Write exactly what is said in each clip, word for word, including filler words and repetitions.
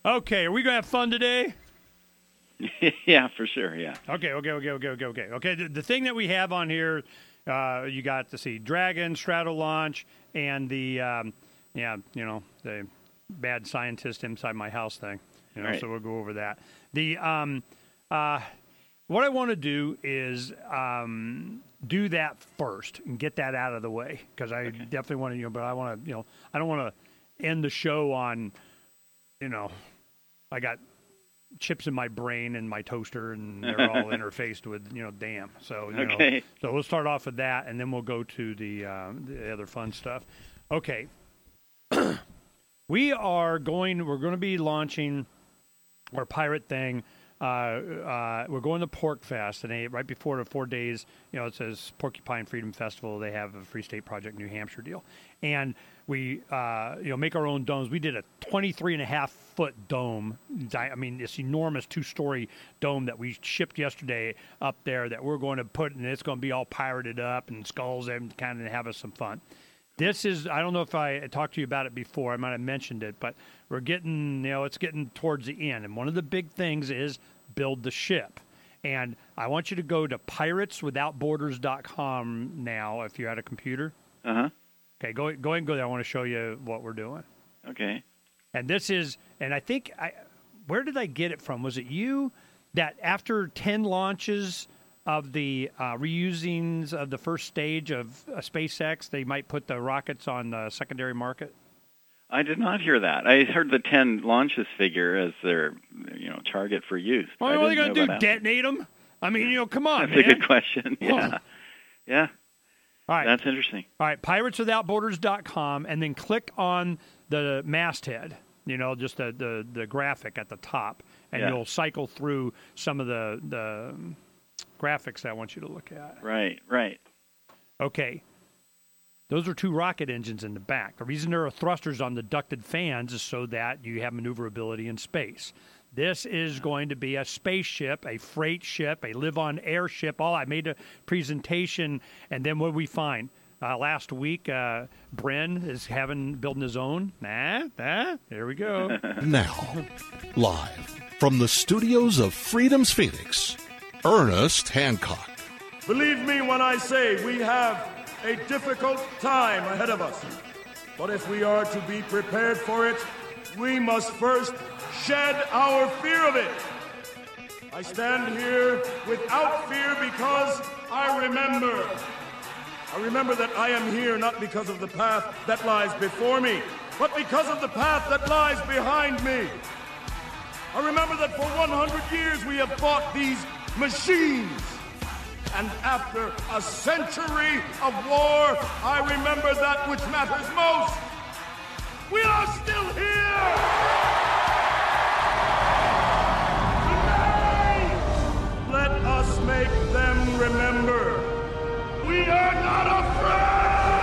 Okay, are we going to have fun today? Yeah, for sure, yeah. Okay, okay, okay, okay, okay, okay. Okay, the, the thing that we have on here, uh, you got to see Dragon, Strato Launch, and the, um, yeah, you know, the bad scientist inside my house thing. You know, right. So we'll go over that. The um, uh, what I want to do is um, do that first and get that out of the way because I okay. definitely want to, you know, but I want to, you know, I don't want to end the show on, you know, I got chips in my brain and my toaster, and they're all interfaced with, you know, damn. So, you okay. know, so we'll start off with that, and then we'll go to the, uh, the other fun stuff. Okay. we are going, we're going to be launching our pirate thing. Uh, uh, we're going to Pork Fest, and right before the four days, you know, it says Porcupine Freedom Festival. They have a Free State Project New Hampshire deal, and we, uh, you know, make our own domes. We did a twenty-three and a half foot dome. I mean, this enormous two story dome that we shipped yesterday up there that we're going to put, and it's going to be all pirated up and skulls and kind of have us some fun. This is, I don't know if I talked to you about it before. I might have mentioned it, but we're getting, you know, it's getting towards the end. And one of the big things is build the ship. And I want you to go to pirates without borders dot com now if you're at a computer. Uh-huh. Okay, go, go ahead and go there. I want to show you what we're doing. Okay. And this is, and I think, I, where did I get it from? Was it you that after ten launches of the uh, reusings of the first stage of uh, SpaceX, they might put the rockets on the secondary market? I did not hear that. I heard the ten launches figure as their, you know, target for use. Well, what are they going to do, detonate them? I mean, you know, come on, That's man. a good question, yeah. Oh. Yeah. All right. That's interesting. All right, pirates without borders dot com, and then click on the masthead, you know, just the, the, the graphic at the top, and yeah. you'll cycle through some of the, the graphics that I want you to look at. Right, right. Okay. Those are two rocket engines in the back. The reason there are thrusters on the ducted fans is so that you have maneuverability in space. This is going to be a spaceship, a freight ship, a live-on airship. All I made a presentation, and then what did we find? Uh, last week, uh, Bren is having building his own. Nah, nah, here we go. Now, live from the studios of Freedom's Phoenix, Ernest Hancock. Believe me when I say we have a difficult time ahead of us. But if we are to be prepared for it, we must first shed our fear of it. I stand here without fear because I remember. I remember that I am here not because of the path that lies before me, but because of the path that lies behind me. I remember that for one hundred years we have fought these machines. And after a century of war, I remember that which matters most. We are still here! Today, let us make them remember. We are not afraid!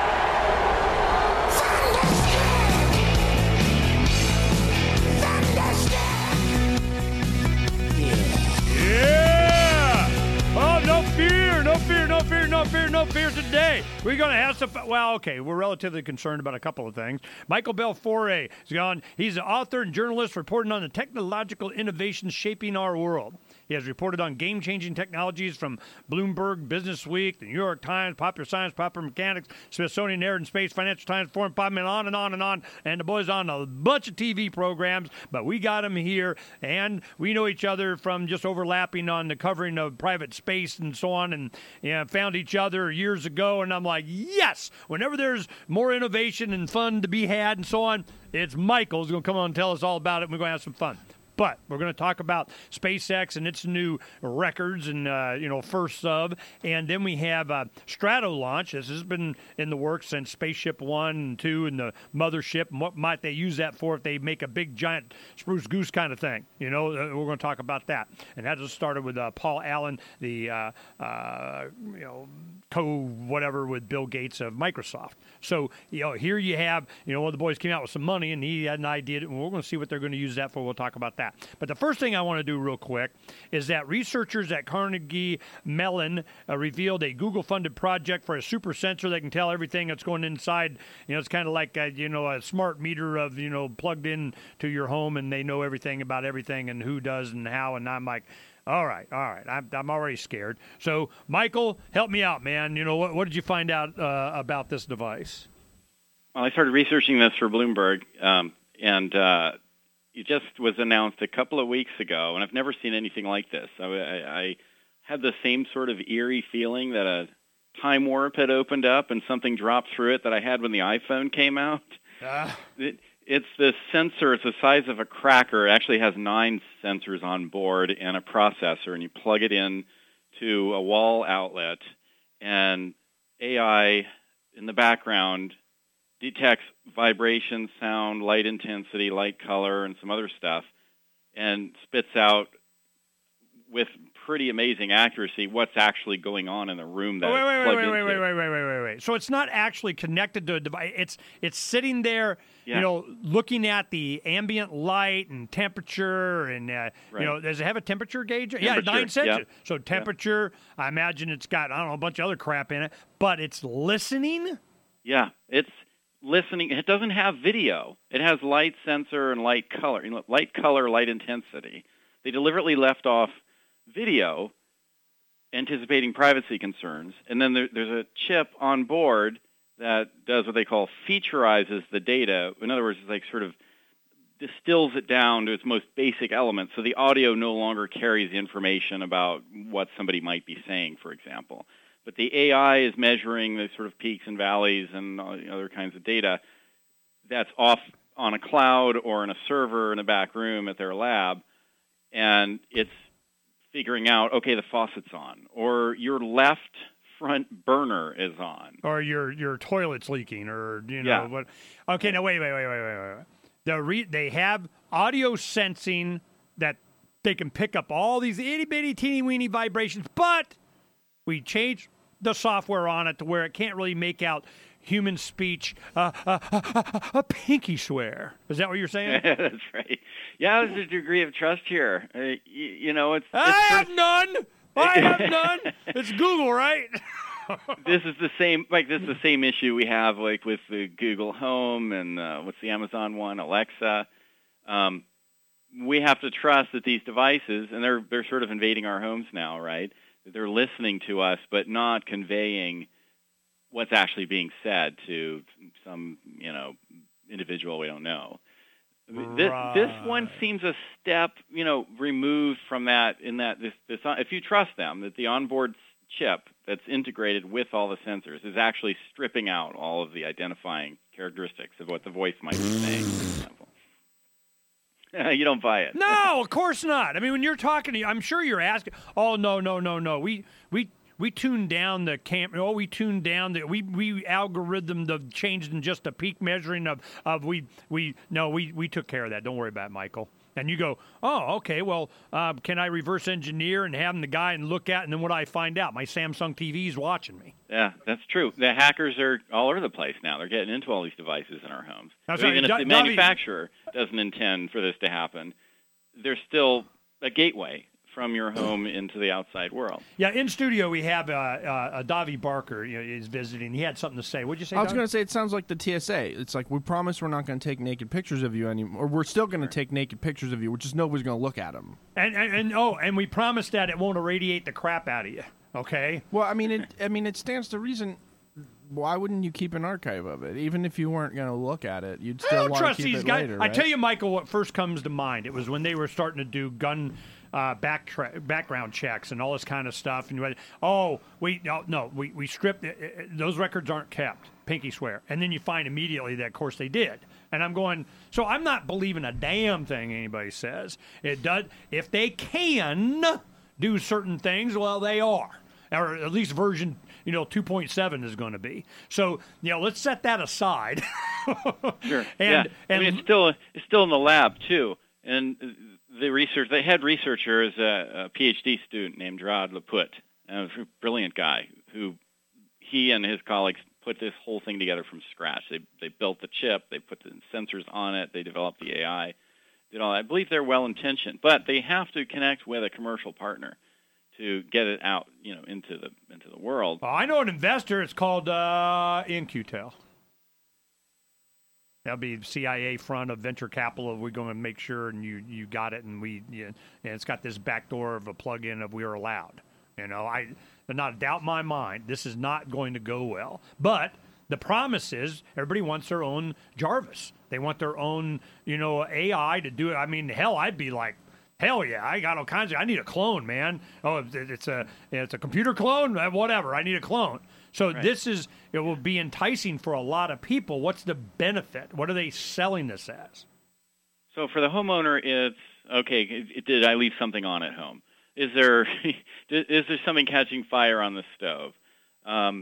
Yeah! Oh, no fear, no fear, no fear, no fear, no fear today. We're going to have some fun. Well, okay, we're relatively concerned about a couple of things. Michael Belfiore is gone. He's an author and journalist reporting on the technological innovations shaping our world. He has reported on game-changing technologies from Bloomberg, Business Week, the New York Times, Popular Science, Popular Mechanics, Smithsonian Air and Space, Financial Times, Foreign Pop, and on and on and on. And the boy's on a bunch of T V programs, but we got him here, and we know each other from just overlapping on the covering of private space and so on, and you know, found each other years ago, and I'm like, yes! Whenever there's more innovation and fun to be had and so on, it's Michael's going to come on and tell us all about it, and we're going to have some fun. But we're going to talk about SpaceX and its new records and, uh, you know, first sub. And then we have uh, Strato launch. This has been in the works since Spaceship one and two and the mothership. And what might they use that for if they make a big, giant spruce goose kind of thing? You know, uh, we're going to talk about that. And that just started with uh, Paul Allen, the, uh, uh, you know, co-whatever with Bill Gates of Microsoft. So, you know, here you have, you know, one of the boys came out with some money, and he had an idea, and we're going to see what they're going to use that for. We'll talk about that. that. But the first thing I want to do real quick is that researchers at Carnegie Mellon uh, revealed a Google-funded project for a super sensor that can tell everything that's going inside. You know, it's kind of like a, you know a smart meter of you know plugged in to your home, and they know everything about everything and who does and how. And I'm like, all right, all right, I'm I'm already scared. So, Michael, help me out, man. You know, what what did you find out uh, about this device? Well, I started researching this for Bloomberg, um, and uh, it just was announced a couple of weeks ago, and I've never seen anything like this. I, I, I had the same sort of eerie feeling that a time warp had opened up and something dropped through it that I had when the iPhone came out. Uh. It, it's this sensor. It's the size of a cracker. It actually has nine sensors on board and a processor, and you plug it in to a wall outlet, and A I in the background detects vibration, sound, light intensity, light color, and some other stuff, and spits out with pretty amazing accuracy what's actually going on in the room that oh, wait, it's wait, plugged wait, into. Wait, wait, wait, wait, wait, wait, wait. So it's not actually connected to a device. It's it's sitting there, yeah. you know, looking at the ambient light and temperature, and uh, right. you know, does it have a temperature gauge? Temperature, yeah, nine sensors. yeah. So temperature. Yeah. I imagine it's got I don't know a bunch of other crap in it, but it's listening. Yeah, it's listening. It doesn't have video. It has light sensor and light color. You know, light color, light intensity. They deliberately left off video, anticipating privacy concerns, and then there, there's a chip on board that does what they call featurizes the data. In other words, it's like sort of distills it down to its most basic elements, so the audio no longer carries the information about what somebody might be saying, for example. But the A I is measuring the sort of peaks and valleys and other kinds of data that's off on a cloud or in a server in a back room at their lab, and it's figuring out, okay, the faucet's on, or your left front burner is on, or your your toilet's leaking, or you know yeah. what? Okay, now wait, wait, wait, wait, wait, wait. The re- they have audio sensing that they can pick up all these itty bitty teeny weeny vibrations, but we changed the software on it to where it can't really make out human speech, uh, uh, uh, uh, a pinky swear. Is that what you're saying? That's right. Yeah, there's a degree of trust here. Uh, you, you know, it's. it's I have sort of... none. I have none. It's Google, right? This is the same. Like this is the same issue we have, like with the Google Home and uh, what's the Amazon one, Alexa. Um, we have to trust that these devices, and they're they're sort of invading our homes now, right? They're listening to us, but not conveying what's actually being said to some, you know, individual we don't know. This right. this one seems a step, you know, removed from that. In that this this if you trust them, that the onboard chip that's integrated with all the sensors is actually stripping out all of the identifying characteristics of what the voice might be saying, for example. You don't buy it. No, of course not. I mean, when you're talking to you, I'm sure you're asking, oh, no, no, no, no. We we we tuned down the camp. Oh, we tuned down the we we algorithm the changed in just a peak measuring of of we we no we we took care of that. Don't worry about it, Michael. And you go, oh, okay. Well, uh, can I reverse engineer and have the guy and look at, and then what do I find out? My Samsung T V is watching me. Yeah, that's true. The hackers are all over the place now. They're getting into all these devices in our homes. That's Even right. if D- the manufacturer doesn't intend for this to happen, there's still a gateway from your home into the outside world. Yeah, in studio we have uh, uh, Davi Barker, you know, is visiting. He had something to say. What'd you say, I was Doug? going to say it sounds like the T S A. It's like, we promise we're not going to take naked pictures of you anymore. Or we're still going to take naked pictures of you. We're just nobody's going to look at them. And, and and oh, and we promise that it won't irradiate the crap out of you. Okay. Well, I mean, it. I mean, it stands to reason. Why wouldn't you keep an archive of it? Even if you weren't going to look at it, you'd I still don't want trust to keep these it guys. later, I right? tell you, Michael, what first comes to mind? It was when they were starting to do gun uh, back background checks and all this kind of stuff. And you went, oh, we no, no, we we stripped it. Those records aren't kept. Pinky swear. And then you find immediately that, of course, they did. And I'm going, so I'm not believing a damn thing anybody says. It does. If they can do certain things, well, they are. Or at least version, you know, two point seven is going to be. So, you know, let's set that aside. Sure. and, yeah. and I mean, it's still it's still in the lab too, and the research the head researcher is a, a PhD student named Gerard Laput, a brilliant guy who he and his colleagues put this whole thing together from scratch. They they built the chip, they put the sensors on it, they developed the A I, did all that. I believe they're well-intentioned, but they have to connect with a commercial partner to get it out, you know, into the into the world. Oh, I know an investor. It's called uh, In Q Tel. That'll be C I A front of venture capital. We're going to make sure, and you, you got it, and we you, and it's got this backdoor of a plug-in of we're allowed. You know, I there's not a doubt in my mind this is not going to go well. But the promise is everybody wants their own Jarvis. They want their own, you know, A I to do it. I mean, hell, I'd be like, hell yeah, I got all kinds of. I need a clone, man. Oh, it's a it's a computer clone, whatever. I need a clone. So right. This is, it will be enticing for a lot of people. What's the benefit? What are they selling this as? So for the homeowner, it's, okay, it, did I leave something on at home? Is there is there something catching fire on the stove? Um,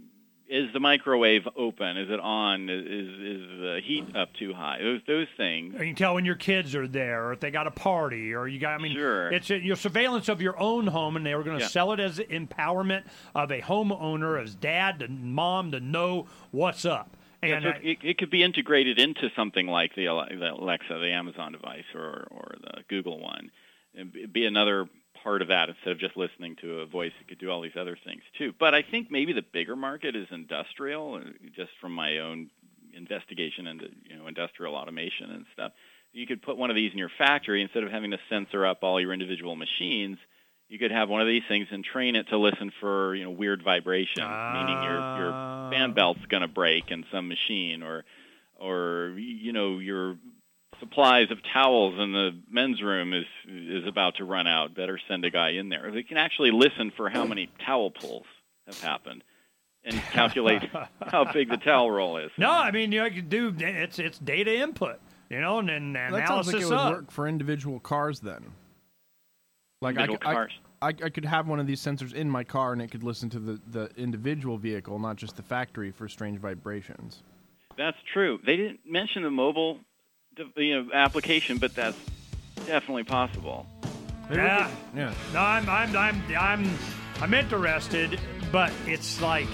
is the microwave open? Is it on? Is is the heat up too high? Those those things. You can tell when your kids are there, or if they got a party, or you got. I mean, sure. It's a, your surveillance of your own home, and they were going to yeah. sell it as empowerment of a homeowner, as dad and mom to know what's up. And yeah, so it, it could be integrated into something like the Alexa, the Amazon device, or or the Google one. It'd be another part of that instead of just listening to a voice. It could do all these other things too. But I think maybe the bigger market is industrial, just from my own investigation into, you know, industrial automation and stuff. You could put one of these in your factory instead of having to censor up all your individual machines. You could have one of these things and train it to listen for, you know, weird vibration, uh, meaning your your fan belt's going to break in some machine, or or you know your supplies of towels in the men's room is is about to run out. Better send a guy in there. They can actually listen for how many towel pulls have happened and calculate how big the towel roll is. No, I mean, you know, you can do it's it's data input, you know, and then analysis. That sounds like it would up. work for individual cars then. Like individual I, cars. I, I could have one of these sensors in my car, and it could listen to the, the individual vehicle, not just the factory, for strange vibrations. That's true. They didn't mention the mobile, you know, application, but that's definitely possible. Yeah, yeah. No, I'm, I'm, I'm, I'm, I'm interested, but it's like,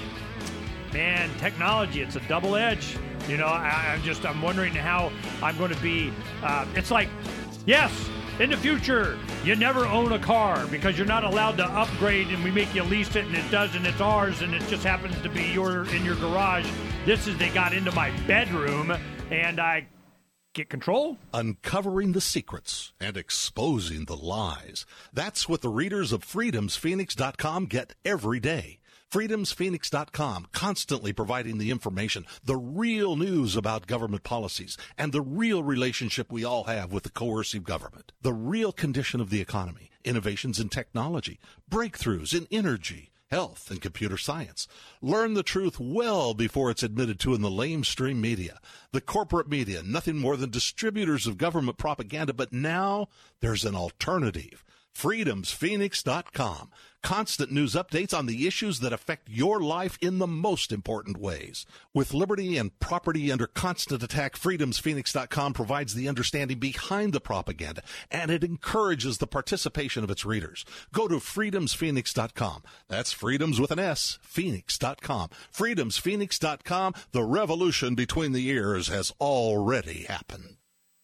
man, technology. It's a double edge. You know, I, I'm just, I'm wondering how I'm going to be. Uh, it's like, yes, in the future, you never own a car because you're not allowed to upgrade, and we make you lease it, and it does, and it's ours, and it just happens to be your in your garage. This is they got into my bedroom, and I get control. Uncovering the secrets and exposing the lies. That's what the readers of freedoms phoenix dot com get every day. freedoms phoenix dot com, constantly providing the information, the real news about government policies, and the real relationship we all have with the coercive government, the real condition of the economy, innovations in technology, breakthroughs in energy, health, and computer science. Learn the truth well before it's admitted to in the lamestream media. The corporate media, nothing more than distributors of government propaganda, but now there's an alternative. freedoms phoenix dot com. Constant news updates on the issues that affect your life in the most important ways. With liberty and property under constant attack, freedoms phoenix dot com provides the understanding behind the propaganda, and it encourages the participation of its readers. Go to freedoms phoenix dot com. That's freedoms with an S, phoenix dot com. freedoms phoenix dot com. The revolution between the ears has already happened.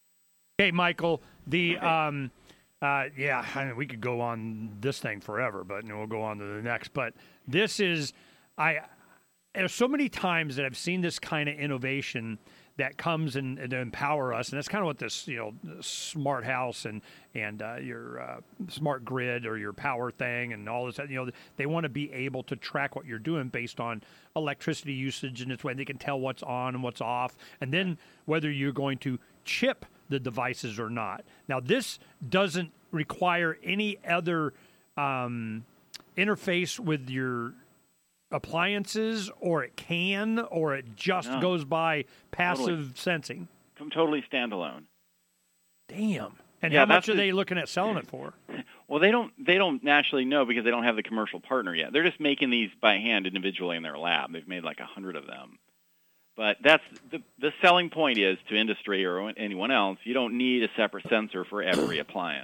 Hey, Michael, the... um. Uh, yeah, I mean, we could go on this thing forever, but you know, we'll go on to the next. But this is, I. There's so many times that I've seen this kind of innovation that comes and, and to empower us, and that's kind of what this, you know, smart house and and uh, your uh, smart grid or your power thing and all this. You know, they want to be able to track what you're doing based on electricity usage, and it's when they can tell what's on and what's off, and then whether you're going to chip the devices or not. Now, this doesn't require any other um, interface with your appliances, or it can, or it just no. goes by passive totally. sensing. Come totally standalone. Damn. And yeah, how much are the, they looking at selling it for? Well, they don't they don't naturally know because they don't have the commercial partner yet. They're just making these by hand individually in their lab. They've made like a hundred of them. But that's the the selling point is to industry or anyone else, you don't need a separate sensor for every appliance.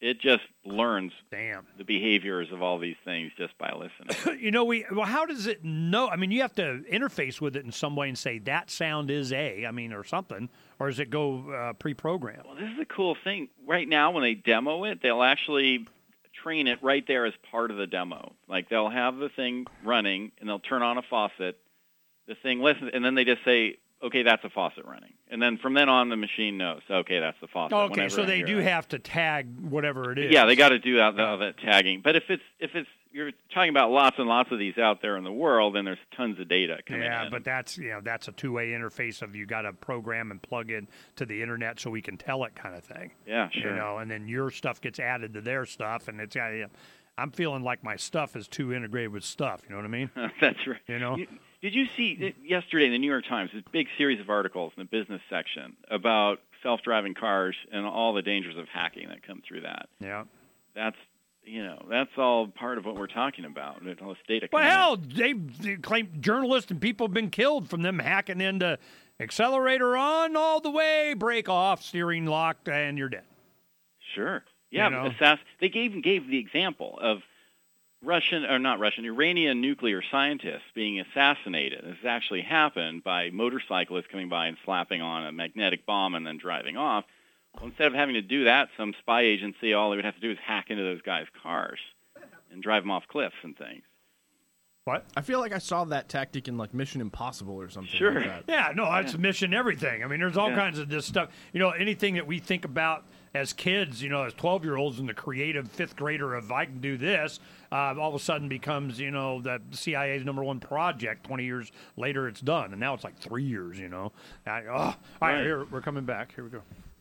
It just learns Damn. the behaviors of all these things just by listening. You know, we well, how does it know? I mean, you have to interface with it in some way and say that sound is A, I mean, or something, or does it go uh, pre-programmed? Well, this is a cool thing. Right now, when they demo it, they'll actually train it right there as part of the demo. Like, they'll have the thing running, and they'll turn on a faucet. The thing listens, and then they just say, okay, that's a faucet running. And then from then on, the machine knows, okay, that's the faucet. Okay, so I they hear do that. have to tag whatever it is. Yeah, they got to do that, that, that tagging. But if it's if it's you're talking about lots and lots of these out there in the world, then there's tons of data coming Yeah, in. but that's you know that's a two-way interface of you got to program and plug in to the internet so we can tell it kind of thing. Yeah, sure. You know, and then your stuff gets added to their stuff, and it's uh, I'm feeling like my stuff is too integrated with stuff. You know what I mean? That's right. You know. You, Did you see yesterday in the New York Times, this big series of articles in the business section about self-driving cars and all the dangers of hacking that come through that? Yeah. That's, you know, that's all part of what we're talking about. All this data. Well, coming in. hell, they, they claim journalists and people have been killed from them hacking into accelerator on all the way, brake off, steering locked, and you're dead. Sure. Yeah. You know? Assass- they gave gave the example of Russian, or not Russian, Iranian nuclear scientists being assassinated. This has actually happened by motorcyclists coming by and slapping on a magnetic bomb and then driving off. Well, instead of having to do that, some spy agency, all they would have to do is hack into those guys' cars and drive them off cliffs and things. What? I feel like I saw that tactic in like Mission Impossible or something Sure. like that. Yeah, no, it's mission everything. I mean, there's all Yeah. kinds of this stuff. You know, anything that we think about as kids, you know, as twelve-year-olds and the creative fifth grader of I can do this, uh, all of a sudden becomes, you know, the C I A's number one project. twenty years later, it's done. And now it's like three years, you know. I, oh. All right, Right. here, we're coming back. Here we go.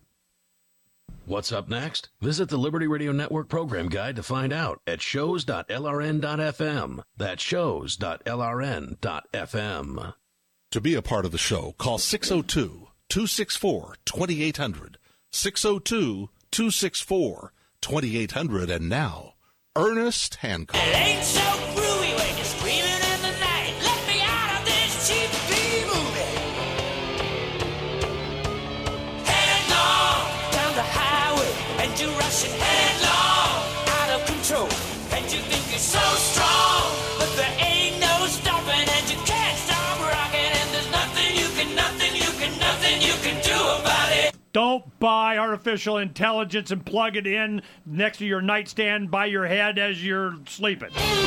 What's up next? Visit the Liberty Radio Network program guide to find out at shows dot L R N dot F M. That's shows dot L R N dot F M. To be a part of the show, call six oh two, two six four, two eight hundred. six oh two, two six four, two eight hundred. And now, Ernest Hancock. It ain't so groovy when you're screaming in the night. Let me out of this cheap B-movie. Headlong down the highway, and you're rushing headlong out of control. And you think you're so strong, but there ain't no stopping, and you can't stop rocking. And there's nothing you can, nothing you can, nothing you can do about it. Don't buy artificial intelligence and plug it in next to your nightstand by your head as you're sleeping.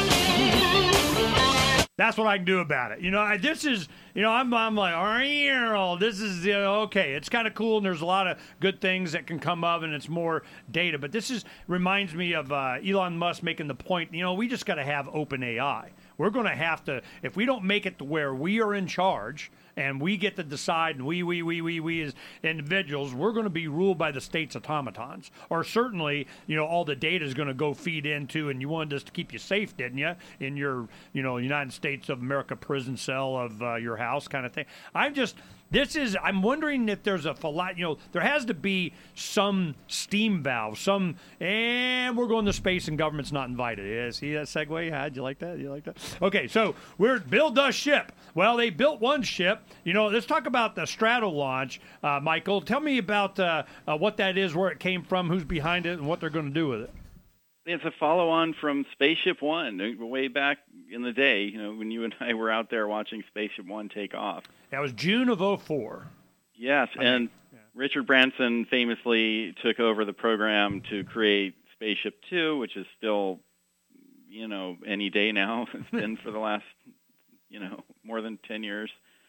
That's what I can do about it. You know, I, this is, you know, I'm, I'm like, oh, this is, you know, okay, it's kind of cool, and there's a lot of good things that can come of, and it's more data. But this is reminds me of uh, Elon Musk making the point, you know, we just got to have open A I. We're going to have to, if we don't make it to where we are in charge and we get to decide, and we, we, we, we, we as individuals, we're going to be ruled by the state's automatons. Or certainly, you know, all the data is going to go feed into, and you wanted us to keep you safe, didn't you, in your, you know, United States of America prison cell of uh, your house kind of thing. I'm just... This is, I'm wondering if there's a, philo- you know, there has to be some steam valve, some, and we're going to space and government's not invited. Yeah, see that segue? How'd you like that? You like that? Okay, so we're, build a ship. Well, they built one ship. You know, let's talk about the Strato launch. Uh, Michael, tell me about uh, uh, what that is, where it came from, who's behind it, and what they're going to do with it. It's a follow-on from Spaceship One, way back in the day, you know, when you and I were out there watching Spaceship One take off. That was June of oh four. Yes, and yeah. Richard Branson famously took over the program to create Spaceship Two, which is still, you know, any day now. It's been for the last, you know, more than ten years.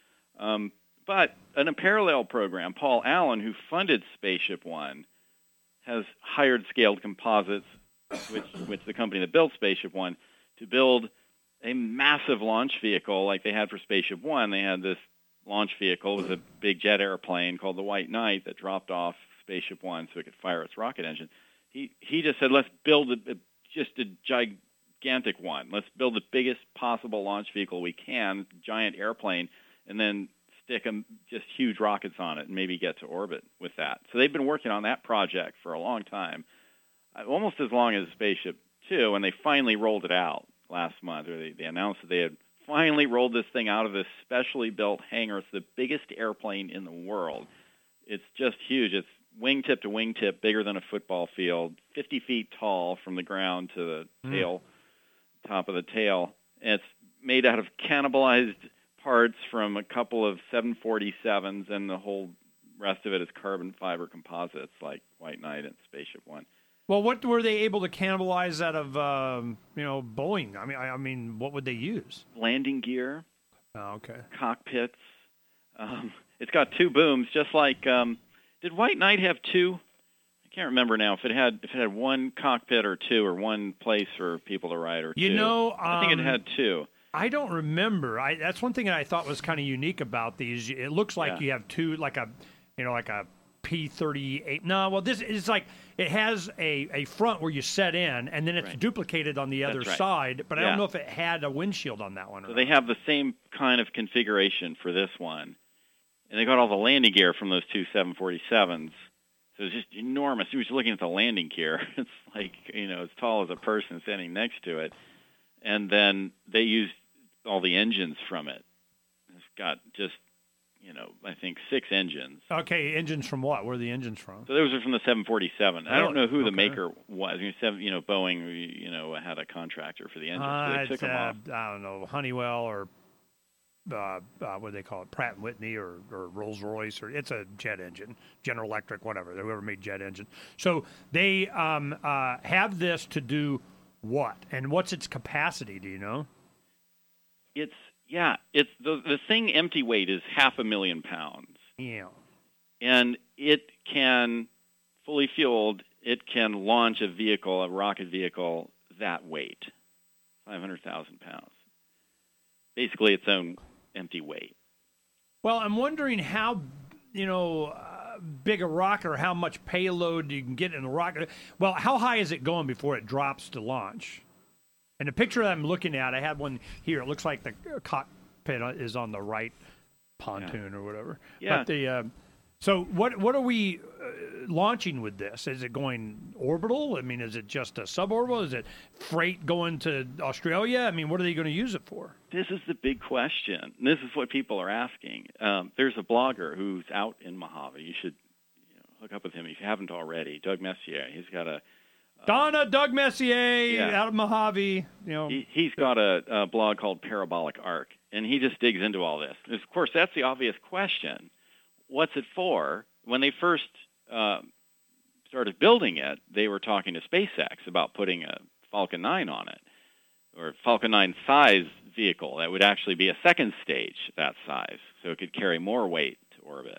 Um, but in a parallel program, Paul Allen, who funded Spaceship One, has hired Scaled Composites, which which the company that built Spaceship One, to build a massive launch vehicle like they had for Spaceship One. They had this launch vehicle. It was a big jet airplane called the White Knight that dropped off Spaceship One so it could fire its rocket engine. He he just said, let's build a, a, just a gigantic one. Let's build the biggest possible launch vehicle we can, giant airplane, and then stick them, just huge rockets on it and maybe get to orbit with that. So they've been working on that project for a long time, almost as long as Spaceship Two, and they finally rolled it out last month. Or they, they announced that they had finally rolled this thing out of this specially built hangar. It's the biggest airplane in the world. It's just huge. It's wingtip to wingtip, bigger than a football field, fifty feet tall from the ground to the Mm. tail, top of the tail. And it's made out of cannibalized parts from a couple of seven forty-sevens, and the whole rest of it is carbon fiber composites like White Knight and Spaceship One. Well, what were they able to cannibalize out of, um, you know, Boeing? I mean, I, I mean, what would they use? Landing gear, Oh, okay. cockpits. Um, it's got two booms, just like um, did White Knight have two? I can't remember now if it had if it had one cockpit or two, or one place for people to ride or two. You know, I think it um, had two. I don't remember. I, that's one thing that I thought was kind of unique about these. It looks like Yeah. you have two, like a, you know, like a P thirty-eight. No, well, this is like it has a, a front where you set in, and then it's Right. duplicated on the other That's right. side. But I Yeah. don't know if it had a windshield on that one. Or So they not. have the same kind of configuration for this one. And they got all the landing gear from those two seven forty-sevens. So it's just enormous. You was looking at the landing gear. It's like, you know, as tall as a person standing next to it. And then they used all the engines from it. It's got just, you know, I think six engines. Okay, engines from what? Where are the engines from? So those are from the seven forty-seven. I don't know who the Okay. maker was. I mean, seven, you know, Boeing, you know, had a contractor for the engines. so Uh, they it's, took them uh, off. I don't know, Honeywell or uh, uh, what do they call it, Pratt and Whitney or, or Rolls Royce, or it's a jet engine, General Electric, whatever. Whoever made jet engine. So they um, uh, have this to do what, and what's its capacity? Do you know? It's yeah, it's the the thing empty weight is half a million pounds, Yeah. and it can fully fueled. It can launch a vehicle, a rocket vehicle that weight, five hundred thousand pounds. Basically, its own empty weight. Well, I'm wondering how, you know, uh, big a rocket or how much payload you can get in the rocket. Well, how high is it going before it drops to launch? And the picture that I'm looking at, I had one here. It looks like the cockpit is on the right pontoon or whatever. Yeah. But the uh, so what what are we uh, launching with this? Is it going orbital? I mean, is it just a suborbital? Is it freight going to Australia? I mean, what are they going to use it for? This is the big question. This is what people are asking. Um, there's a blogger who's out in Mojave. You should you know, hook up with him if you haven't already. Doug Messier. He's got a Donna Doug Messier Yeah. out of Mojave. You know, He, he's got a, a blog called Parabolic Arc, and he just digs into all this. Of course, that's the obvious question. What's it for? When they first uh, started building it, they were talking to SpaceX about putting a Falcon nine on it, or Falcon nine size vehicle that would actually be a second stage that size, so it could carry more weight to orbit.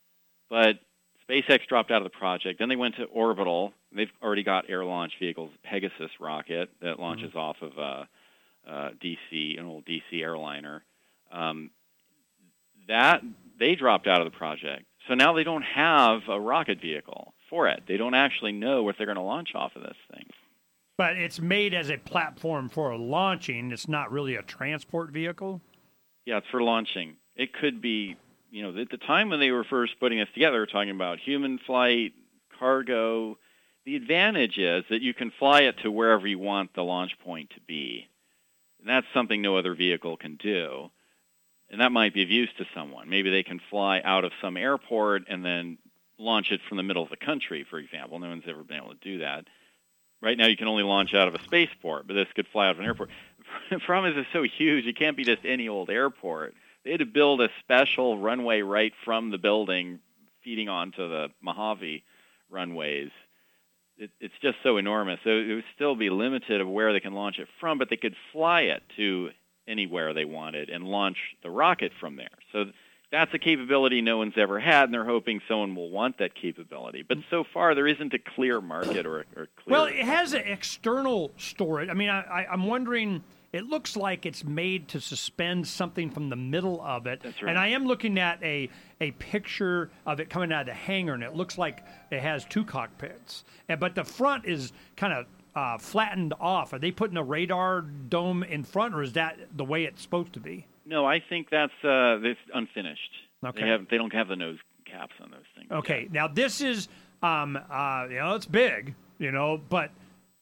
But SpaceX dropped out of the project. Then they went to orbital. They've already got air launch vehicles, Pegasus rocket that launches off of uh, uh, D C, an old D C airliner. Um, that they dropped out of the project. So now they don't have a rocket vehicle for it. They don't actually know what they're going to launch off of this thing. but it's made as a platform for launching. It's not really a transport vehicle. Yeah, it's for launching. It could be, you know, at the time when they were first putting this together, they were talking about human flight, cargo. The advantage is that you can fly it to wherever you want the launch point to be. And that's something no other vehicle can do. And that might be of use to someone. Maybe they can fly out of some airport and then launch it from the middle of the country, for example. No one's ever been able to do that. Right now you can only launch out of a spaceport, but this could fly out of an airport. The problem is it's so huge, it can't be just any old airport. They had to build a special runway right from the building feeding onto the Mojave runways. It, it's just so enormous. So it would still be limited of where they can launch it from, but they could fly it to anywhere they wanted and launch the rocket from there. So that's a capability no one's ever had, and they're hoping someone will want that capability. But so far, there isn't a clear market or, or clear... Well, it has an external storage. I mean, I, I, I'm wondering, it looks like it's made to suspend something from the middle of it. That's right. And I am looking at a, a picture of it coming out of the hangar, and it looks like it has two cockpits. And, but the front is kind of uh, flattened off. Are they putting a radar dome in front, or is that the way it's supposed to be? No, I think that's uh, that's unfinished. Okay. They have they don't have the nose caps on those things. Okay, yet. now this is, um, uh, you know, it's big, you know, but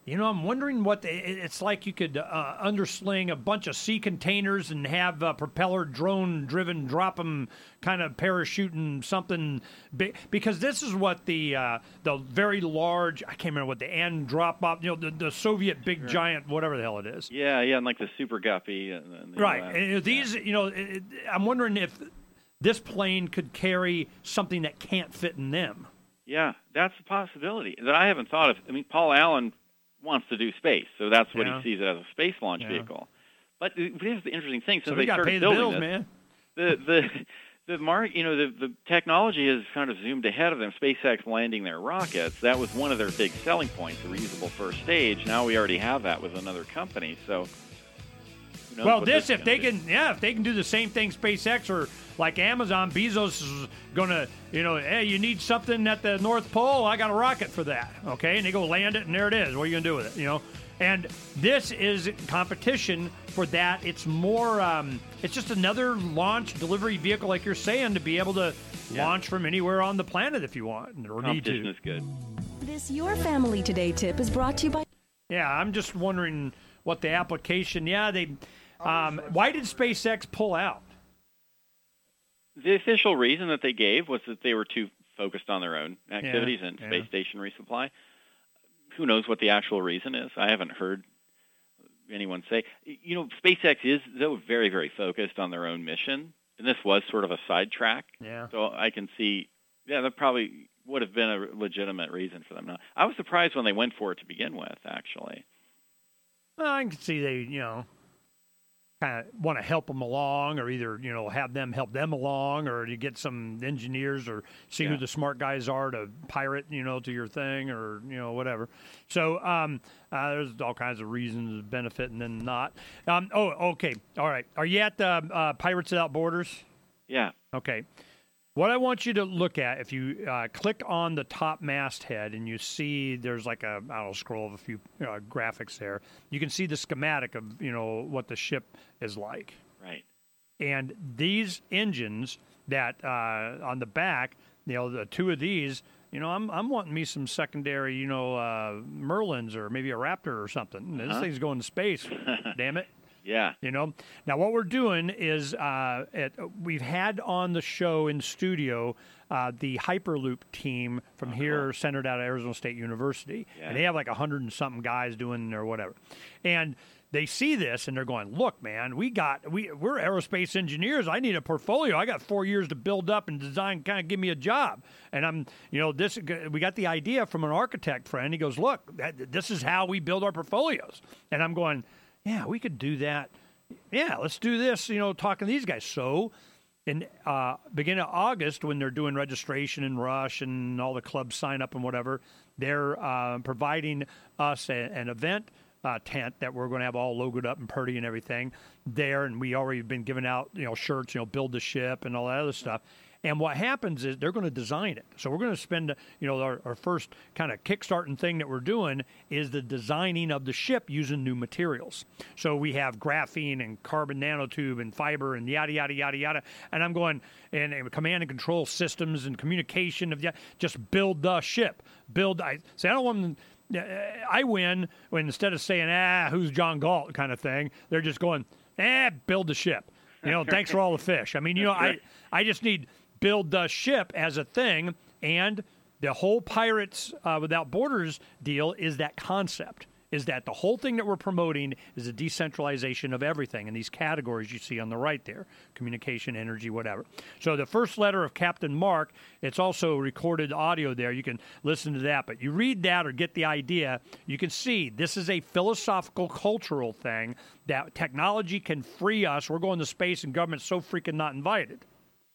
You know, I'm wondering what the, it- it's like. You could uh, undersling a bunch of sea containers and have a propeller drone driven, drop them, kind of parachuting something big. Because this is what the uh, the very large, I can't remember what the and drop up, you know, the, the Soviet big Sure. giant, whatever the hell it is. Yeah, yeah, and like the Super Guppy. And, and the Right. U S. And, you know, these, you know, it, it- I'm wondering if this plane could carry something that can't fit in them. Yeah, that's a possibility that I haven't thought of. I mean, Paul Allen wants to do space, so that's what Yeah. he sees it as a space launch Yeah. vehicle. But uh, here's the interesting thing: since So they we got to started pay the building bills, this, man. the the the mark, you know, the the technology has kind of zoomed ahead of them. SpaceX landing their rockets, that was one of their big selling points, the reusable first stage. Now we already have that with another company. So, who knows Well, what this, is if gonna they do. can, yeah, if they can do the same thing SpaceX or like Amazon, Bezos is going to, you know, hey, you need something at the North Pole, I got a rocket for that, okay? And they go land it, and there it is. What are you going to do with it, you know? And this is competition for that. It's more, um, it's just another launch delivery vehicle, like you're saying, to be able to Yeah. launch from anywhere on the planet if you want or need competition to. is good. This Your Family Today tip is brought to you by... Yeah, I'm just wondering what the application, yeah, they, um, why did SpaceX pull out? The official reason that they gave was that they were too focused on their own activities and yeah. space station resupply. Who knows what the actual reason is? I haven't heard anyone say. You know, SpaceX is, though, very, very focused on their own mission, and this was sort of a sidetrack. Yeah. So I can see, yeah, that probably would have been a legitimate reason for them. Now, I was surprised when they went for it to begin with, actually. Well, I can see they, you know, kind of want to help them along, or either, you know, have them help them along, or you get some engineers, or see who Yeah. the smart guys are to pirate, you know, to your thing, or, you know, whatever. So um, uh, there's all kinds of reasons to benefit and then not. Um, oh, okay. All right. Are you at uh, uh, Pirates Without Borders? Yeah. Okay. What I want you to look at, if you uh, click on the top masthead and you see there's like a, I don't know, scroll of a few uh, graphics there, you can see the schematic of, you know, what the ship is like. Right. And these engines that uh, on the back, you know, the two of these, you know, I'm I'm wanting me some secondary, you know, uh, Merlins or maybe a Raptor or something. This Uh-huh. thing's going to space, damn it. Yeah. You know, now what we're doing is uh, at, we've had on the show in studio uh, the Hyperloop team from here, centered out of Arizona State University, Yeah. and they have like a hundred and something guys doing or whatever, and they see this and they're going, "Look, man, we got we we're aerospace engineers. I need a portfolio. I got four years to build up and design. Kind of give me a job." And I'm, you know, this we got the idea from an architect friend. He goes, "Look, that, this is how we build our portfolios," and I'm going. Yeah, we could do that. Yeah, let's do this, you know, talking to these guys. So in uh, beginning of August, when they're doing registration and Rush and all the clubs sign up and whatever, they're uh, providing us a, an event uh, tent that we're going to have all logoed up and purdy and everything there. And we already been giving out, you know, shirts, you know, build the ship and all that other stuff. And what happens is they're going to design it. So we're going to spend, you know, our, our first kind of kickstarting thing that we're doing is the designing of the ship using new materials. So we have graphene and carbon nanotube and fiber and yada, yada, yada, yada. And I'm going, and, and command and control systems and communication of just build the ship. Build, I say, I don't want them, I win when instead of saying, ah, who's John Galt kind of thing, they're just going, eh, build the ship. You know, thanks for all the fish. I mean, you know, I, I just need build the ship as a thing, and the whole Pirates uh, Without Borders deal is that concept, is that the whole thing that we're promoting is a decentralization of everything in these categories you see on the right there, communication, energy, whatever. So the first letter of Captain Mark, it's also recorded audio there. You can listen to that, but you read that or get the idea, you can see this is a philosophical, cultural thing that technology can free us. We're going to space and government's so freaking not invited.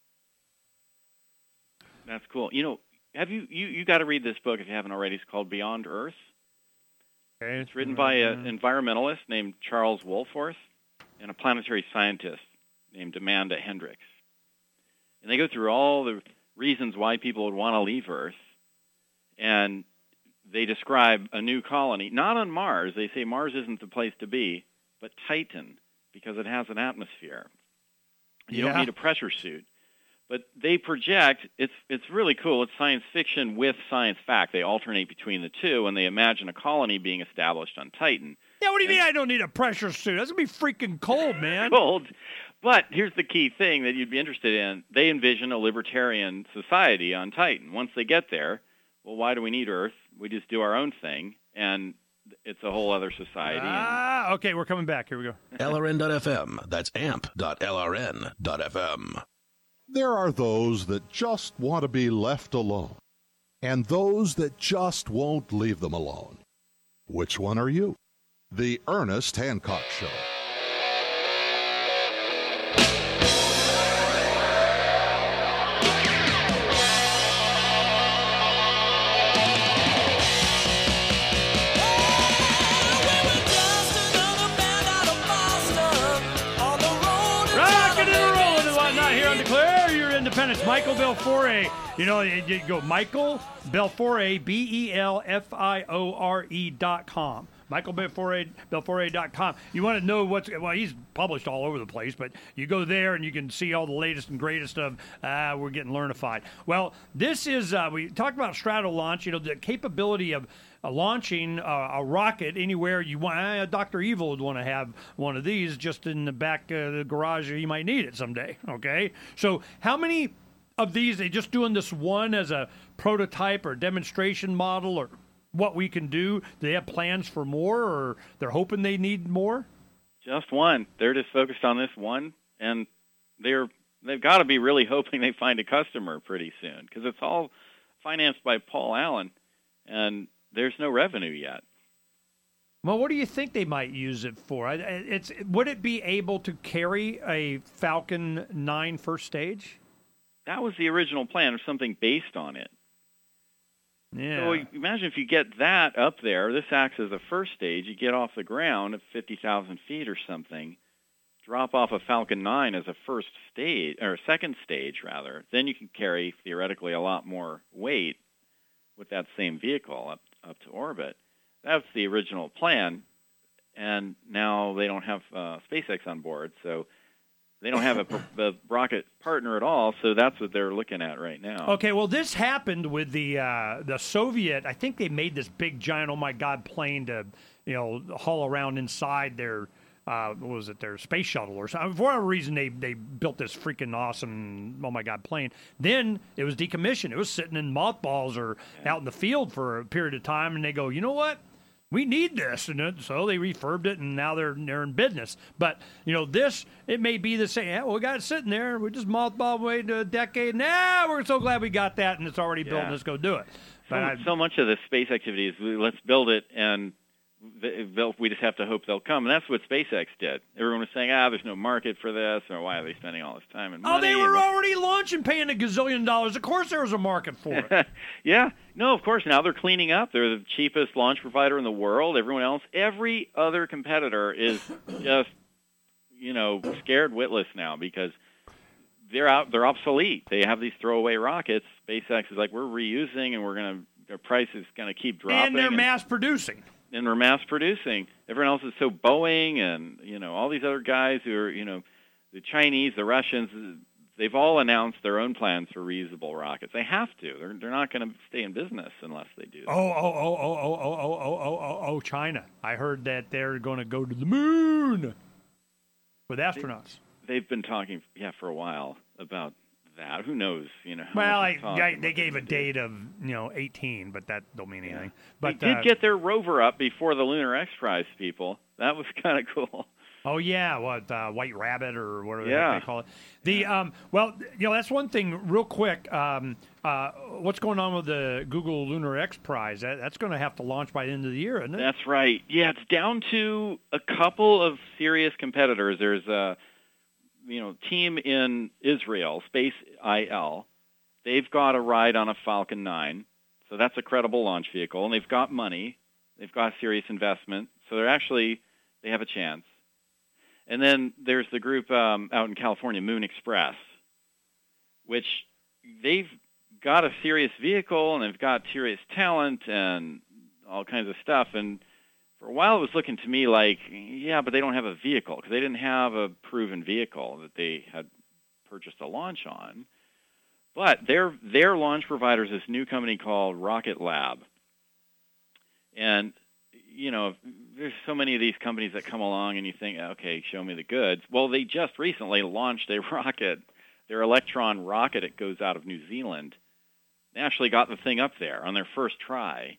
That's cool. You know, have you, you, you got to read this book if you haven't already. It's called Beyond Earth. Okay. It's written by an environmentalist named Charles Wohlforth and a planetary scientist named Amanda Hendricks. And they go through all the reasons why people would want to leave Earth. And they describe a new colony, not on Mars. They say Mars isn't the place to be, but Titan, because it has an atmosphere. You Yeah. don't need a pressure suit. But they project, it's it's really cool. It's science fiction with science fact. They alternate between the two, and they imagine a colony being established on Titan. Yeah, what do you mean I don't need a pressure suit? That's going to be freaking cold, man. Cold. But here's the key thing that you'd be interested in. They envision a libertarian society on Titan. Once they get there, well, why do we need Earth? We just do our own thing, and it's a whole other society. Ah, okay, we're coming back. Here we go. L R N dot F M. That's amp dot L R N dot F M. There are those that just want to be left alone, and those that just won't leave them alone. Which one are you? The Ernest Hancock Show. Independence, Michael Belfiore. You know, you, you go Michael Belfiore, B E L F I O R E dot com. Michael Belfiore, Belfiore dot com. You want to know what's, well, he's published all over the place, but you go there and you can see all the latest and greatest of, uh, we're getting learnified. Well, this is, uh, we talked about Strato launch, you know, the capability of uh, launching uh, a rocket anywhere you want. Uh, Doctor Evil would want to have one of these just in the back of the garage. He might need it someday, okay? So how many of these, they just doing this one as a prototype or demonstration model or what we can do? Do they have plans for more, or they're hoping they need more? Just one. They're just focused on this one, and they're they've got to be really hoping they find a customer pretty soon, because it's all financed by Paul Allen, and there's no revenue yet. Well, what do you think they might use it for? It's would it be able to carry a Falcon nine first stage? That was the original plan, or something based on it. Yeah. So imagine if you get that up there. This acts as a first stage. You get off the ground at fifty thousand feet or something, drop off a Falcon nine as a first stage, or a second stage, rather. Then you can carry, theoretically, a lot more weight with that same vehicle up, up to orbit. That's the original plan, and now they don't have uh, SpaceX on board, so they don't have a, a rocket partner at all, so that's what they're looking at right now. Okay, well, this happened with the uh, the Soviet. I think they made this big, giant, oh my God, plane to, you know, haul around inside their, uh, what was it, their space shuttle or something. For whatever reason, they they built this freaking awesome, oh my God, plane. Then it was decommissioned. It was sitting in mothballs or yeah. out in the field for a period of time, and they go, you know what? We need this, and so they refurbed it, and now they're they're in business. But you know, this it may be the same. Yeah, well, we got it sitting there. We just mothballed away to a decade. Now we're so glad we got that, and it's already built. Yeah. Let's go do it. But so, I, so much of the space activity is let's build it, and we just have to hope they'll come. And that's what SpaceX did. Everyone was saying, ah, there's no market for this, or why are they spending all this time and money? Oh, they were already launching, paying a gazillion dollars. Of course there was a market for it. Yeah. No, of course. Now they're cleaning up. They're the cheapest launch provider in the world. Everyone else, every other competitor is just, you know, scared witless now because they're out. They're obsolete. They have these throwaway rockets. SpaceX is like, we're reusing, and we're going to, their price is going to keep dropping. And they're and, mass producing. And we're mass producing. Everyone else is so Boeing and, you know, all these other guys who are, you know, the Chinese, the Russians, they've all announced their own plans for reusable rockets. They have to. They're they're not going to stay in business unless they do that. Oh, oh, oh, oh, oh, oh, oh, oh, oh, oh, oh, China. I heard that they're going to go to the moon with astronauts. They, they've been talking, yeah, for a while about that. Who knows, you know. Well, I, I, they gave a date of, you know, eighteen, but that don't mean anything. Yeah. But they did uh, get their rover up before the Lunar X Prize people. That was kind of cool. Oh yeah, what uh, White Rabbit or whatever yeah. they call it. The yeah. um, well, you know, that's one thing. Real quick, um, uh, what's going on with the Google Lunar X Prize? That, that's going to have to launch by the end of the year, isn't it? That's right. Yeah, it's down to a couple of serious competitors. There's a you know team in Israel, Space I L. They've got a ride on a Falcon nine, so that's a credible launch vehicle, and they've got money. They've got serious investment, so they're actually they have a chance. And then there's the group um, out in California, Moon Express, which they've got a serious vehicle and they've got serious talent and all kinds of stuff. And for a while it was looking to me like, yeah, but they don't have a vehicle because they didn't have a proven vehicle that they had purchased a launch on. But their their launch provider is this new company called Rocket Lab. And, you know, there's so many of these companies that come along and you think, okay, show me the goods. Well, they just recently launched a rocket, their Electron rocket. It goes out of New Zealand. They actually got the thing up there on their first try.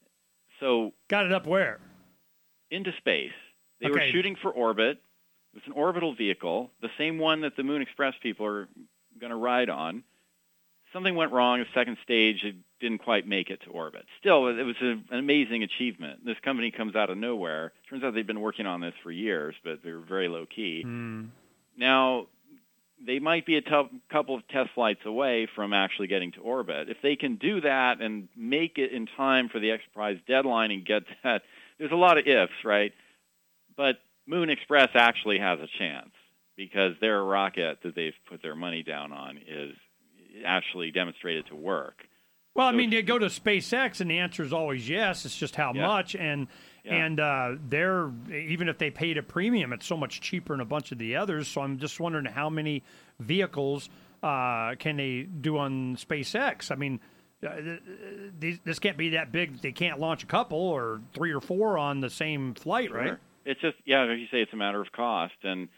So got it up where? Into space. They Okay. were shooting for orbit. It was an orbital vehicle, the same one that the Moon Express people are going to ride on. Something went wrong. The second stage, it didn't quite make it to orbit. Still, it was a, an amazing achievement. This company comes out of nowhere. Turns out they've been working on this for years, but they were very low key. Mm. Now, they might be a t- couple of test flights away from actually getting to orbit. If they can do that and make it in time for the X Prize deadline and get that, there's a lot of ifs, right? But Moon Express actually has a chance because their rocket that they've put their money down on is actually demonstrated to work. Well, I So mean, it's- you go to SpaceX, and the answer is always yes. It's just how Yeah. much, and Yeah. and uh, they're even if they paid a premium, it's so much cheaper than a bunch of the others. So I'm just wondering how many vehicles uh, can they do on SpaceX? I mean, uh, these, this can't be that big. They can't launch a couple or three or four on the same flight, Sure. right? It's just, yeah, like you say, it's a matter of cost. And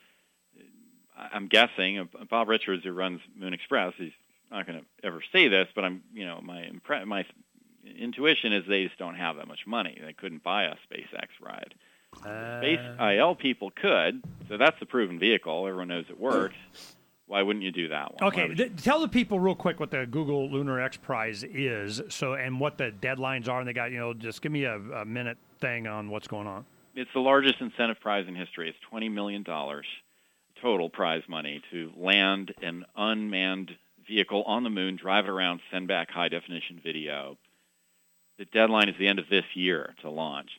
I- I'm guessing, uh, Bob Richards, who runs Moon Express, he's not going to ever say this, but I'm, you know, my impre- my intuition is they just don't have that much money. They couldn't buy a SpaceX ride. Uh, Space I L people could, so that's the proven vehicle. Everyone knows it works. Why wouldn't you do that one? Why Okay, would th- tell the people real quick what the Google Lunar X Prize is, so and what the deadlines are. And they got, you know, just give me a, a minute thing on what's going on. It's the largest incentive prize in history. It's twenty million dollars total prize money to land an unmanned vehicle on the moon, drive it around, send back high-definition video. The deadline is the end of this year to launch.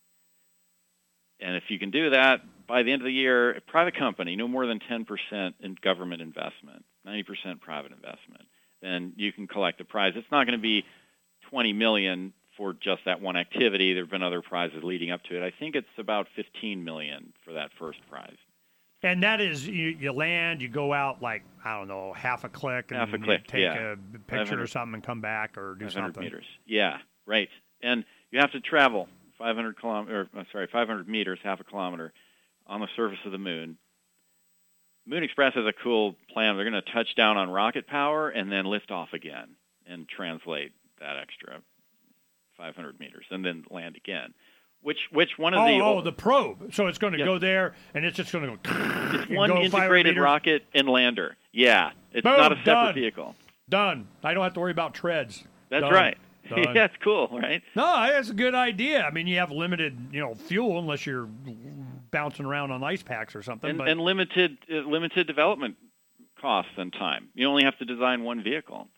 And if you can do that, by the end of the year, a private company, no more than ten percent in government investment, ninety percent private investment, then you can collect the prize. It's not going to be twenty million dollars for just that one activity. There have been other prizes leading up to it. I think it's about fifteen million dollars for that first prize. And that is, you, you land, you go out like, I don't know, half a click, and Half a you click, take yeah. a picture five or hundred something and come back or do five hundred something. meters. Yeah, right. And you have to travel five hundred kilometers, or sorry, five hundred meters, half a kilometer, on the surface of the moon. Moon Express has a cool plan. They're going to touch down on rocket power and then lift off again and translate that extra five hundred meters and then land again. Which which one of Oh, the oh, the probe. So it's going to Yes. go there, and it's just going to go. it's and one go five hundred integrated meters. rocket and lander. Yeah, it's Boom, not a separate done. vehicle. Done. I don't have to worry about treads. That's Done. right. Done. That's cool, right? No, that's a good idea. I mean, you have limited, you know, fuel unless you're bouncing around on ice packs or something. And, but and limited uh, limited development costs and time. You only have to design one vehicle.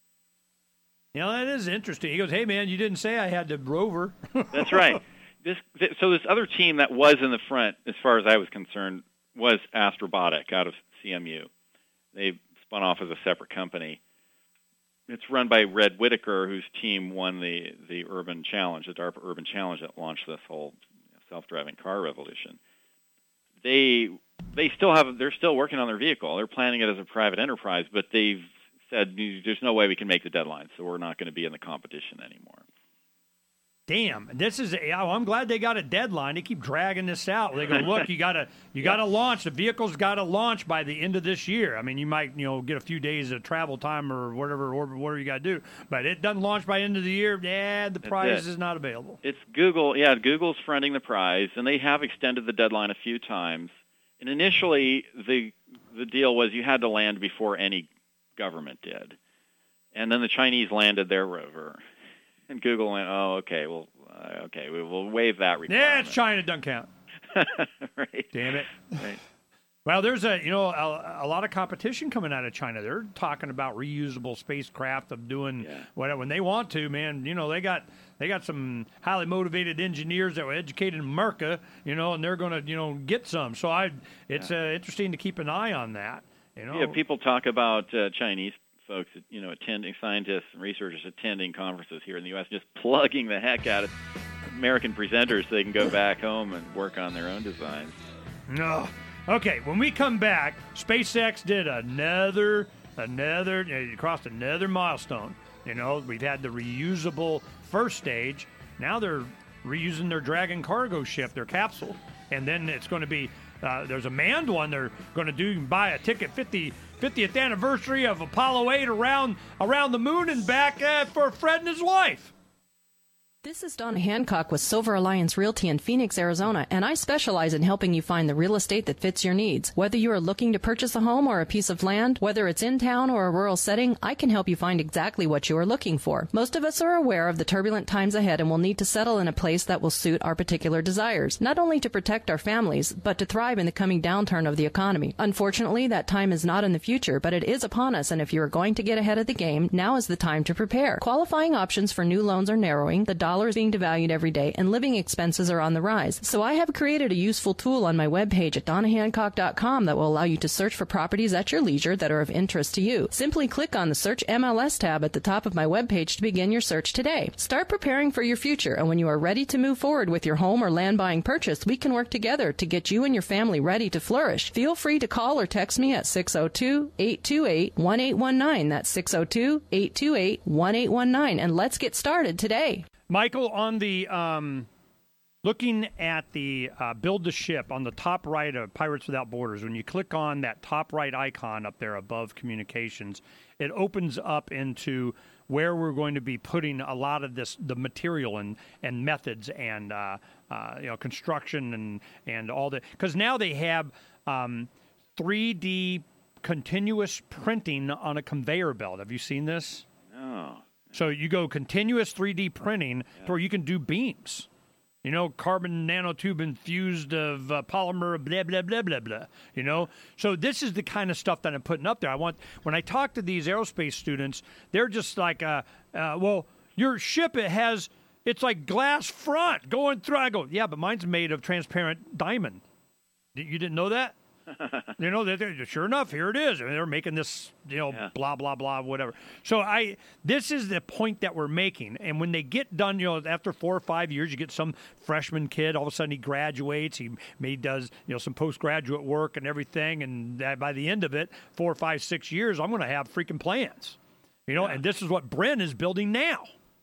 you know, that is interesting. He goes, "Hey, man, you didn't say I had the rover." That's right. This th- so this other team that was in the front, as far as I was concerned, was Astrobotic out of C M U. They spun off as a separate company. It's run by Red Whitaker, whose team won the, the Urban Challenge, the DARPA Urban Challenge that launched this whole self-driving car revolution. They they still have they're still working on their vehicle. They're planning it as a private enterprise, but they've said there's no way we can make the deadline, so we're not going to be in the competition anymore. Damn, this is. Oh, I'm glad they got a deadline. They keep dragging this out. They go, look, you gotta, you gotta launch. The vehicle's got to launch by the end of this year. I mean, you might, you know, get a few days of travel time or whatever, or whatever you got to do. But it doesn't launch by the end of the year. Yeah, the That's prize it. is not available. It's Google. Yeah, Google's fronting the prize, and they have extended the deadline a few times. And initially, the the deal was you had to land before any government did. And then the Chinese landed their rover. And Google went, oh, okay, well, uh, okay, we will waive that requirement. Yeah, it's China. Doesn't count. Right. Damn it. Right. Well, there's a you know a, a lot of competition coming out of China. They're talking about reusable spacecraft of doing Yeah. whatever when they want to. Man, you know they got they got some highly motivated engineers that were educated in America. You know, and they're going to you know get some. So I, it's uh, interesting to keep an eye on that. You know, Yeah, people talk about uh, Chinese folks, you know, attending, scientists and researchers attending conferences here in the U S, just plugging the heck out of American presenters so they can go back home and work on their own designs. No. Okay, when we come back, SpaceX did another another, you crossed another milestone. You know, we've had the reusable first stage. Now they're reusing their Dragon cargo ship, their capsule. And then it's going to be, uh, there's a manned one they're going to do. You can buy a ticket, fiftieth anniversary of Apollo eight around, around the moon and back uh, for Fred and his wife. This is Donna Hancock with Silver Alliance Realty in Phoenix, Arizona, and I specialize in helping you find the real estate that fits your needs. Whether you are looking to purchase a home or a piece of land, whether it's in town or a rural setting, I can help you find exactly what you are looking for. Most of us are aware of the turbulent times ahead and will need to settle in a place that will suit our particular desires, not only to protect our families, but to thrive in the coming downturn of the economy. Unfortunately, that time is not in the future, but it is upon us, and if you are going to get ahead of the game, now is the time to prepare. Qualifying options for new loans are narrowing, the dollar is being devalued every day, and living expenses are on the rise. So I have created a useful tool on my webpage at donna hancock dot com that will allow you to search for properties at your leisure that are of interest to you. Simply click on the Search M L S tab at the top of my webpage to begin your search today. Start preparing for your future, and when you are ready to move forward with your home or land buying purchase, we can work together to get you and your family ready to flourish. Feel free to call or text me at six oh two, eight two eight, one eight one nine. That's six oh two, eight two eight, one eight one nine, and let's get started today. Michael, on the um, looking at the uh, build the ship on the top right of Pirates Without Borders, when you click on that top right icon up there above communications, it opens up into where we're going to be putting a lot of this, the material and, and methods and uh, uh, you know, construction and and all that. Because now they have um, three D continuous printing on a conveyor belt. Have you seen this? No. So you go continuous three D printing yeah. to where you can do beams. You know, carbon nanotube infused of uh, polymer, blah, blah, blah, blah, blah. You know? So this is the kind of stuff that I'm putting up there. I want, when I talk to these aerospace students, they're just like, uh, uh, well, your ship, it has, it's like glass front going through. I go, yeah, but mine's made of transparent diamond. You didn't know that? You know, they're, they're, sure enough, here it is. I mean, they're making this, you know, yeah. blah, blah, blah, whatever. So I, this is the point that we're making. And when they get done, you know, after four or five years, you get some freshman kid, all of a sudden he graduates, he maybe does, you know, some postgraduate work and everything. And that by the end of it, four, five, six years, I'm going to have freaking plans. You know, yeah. and this is what Bren is building now.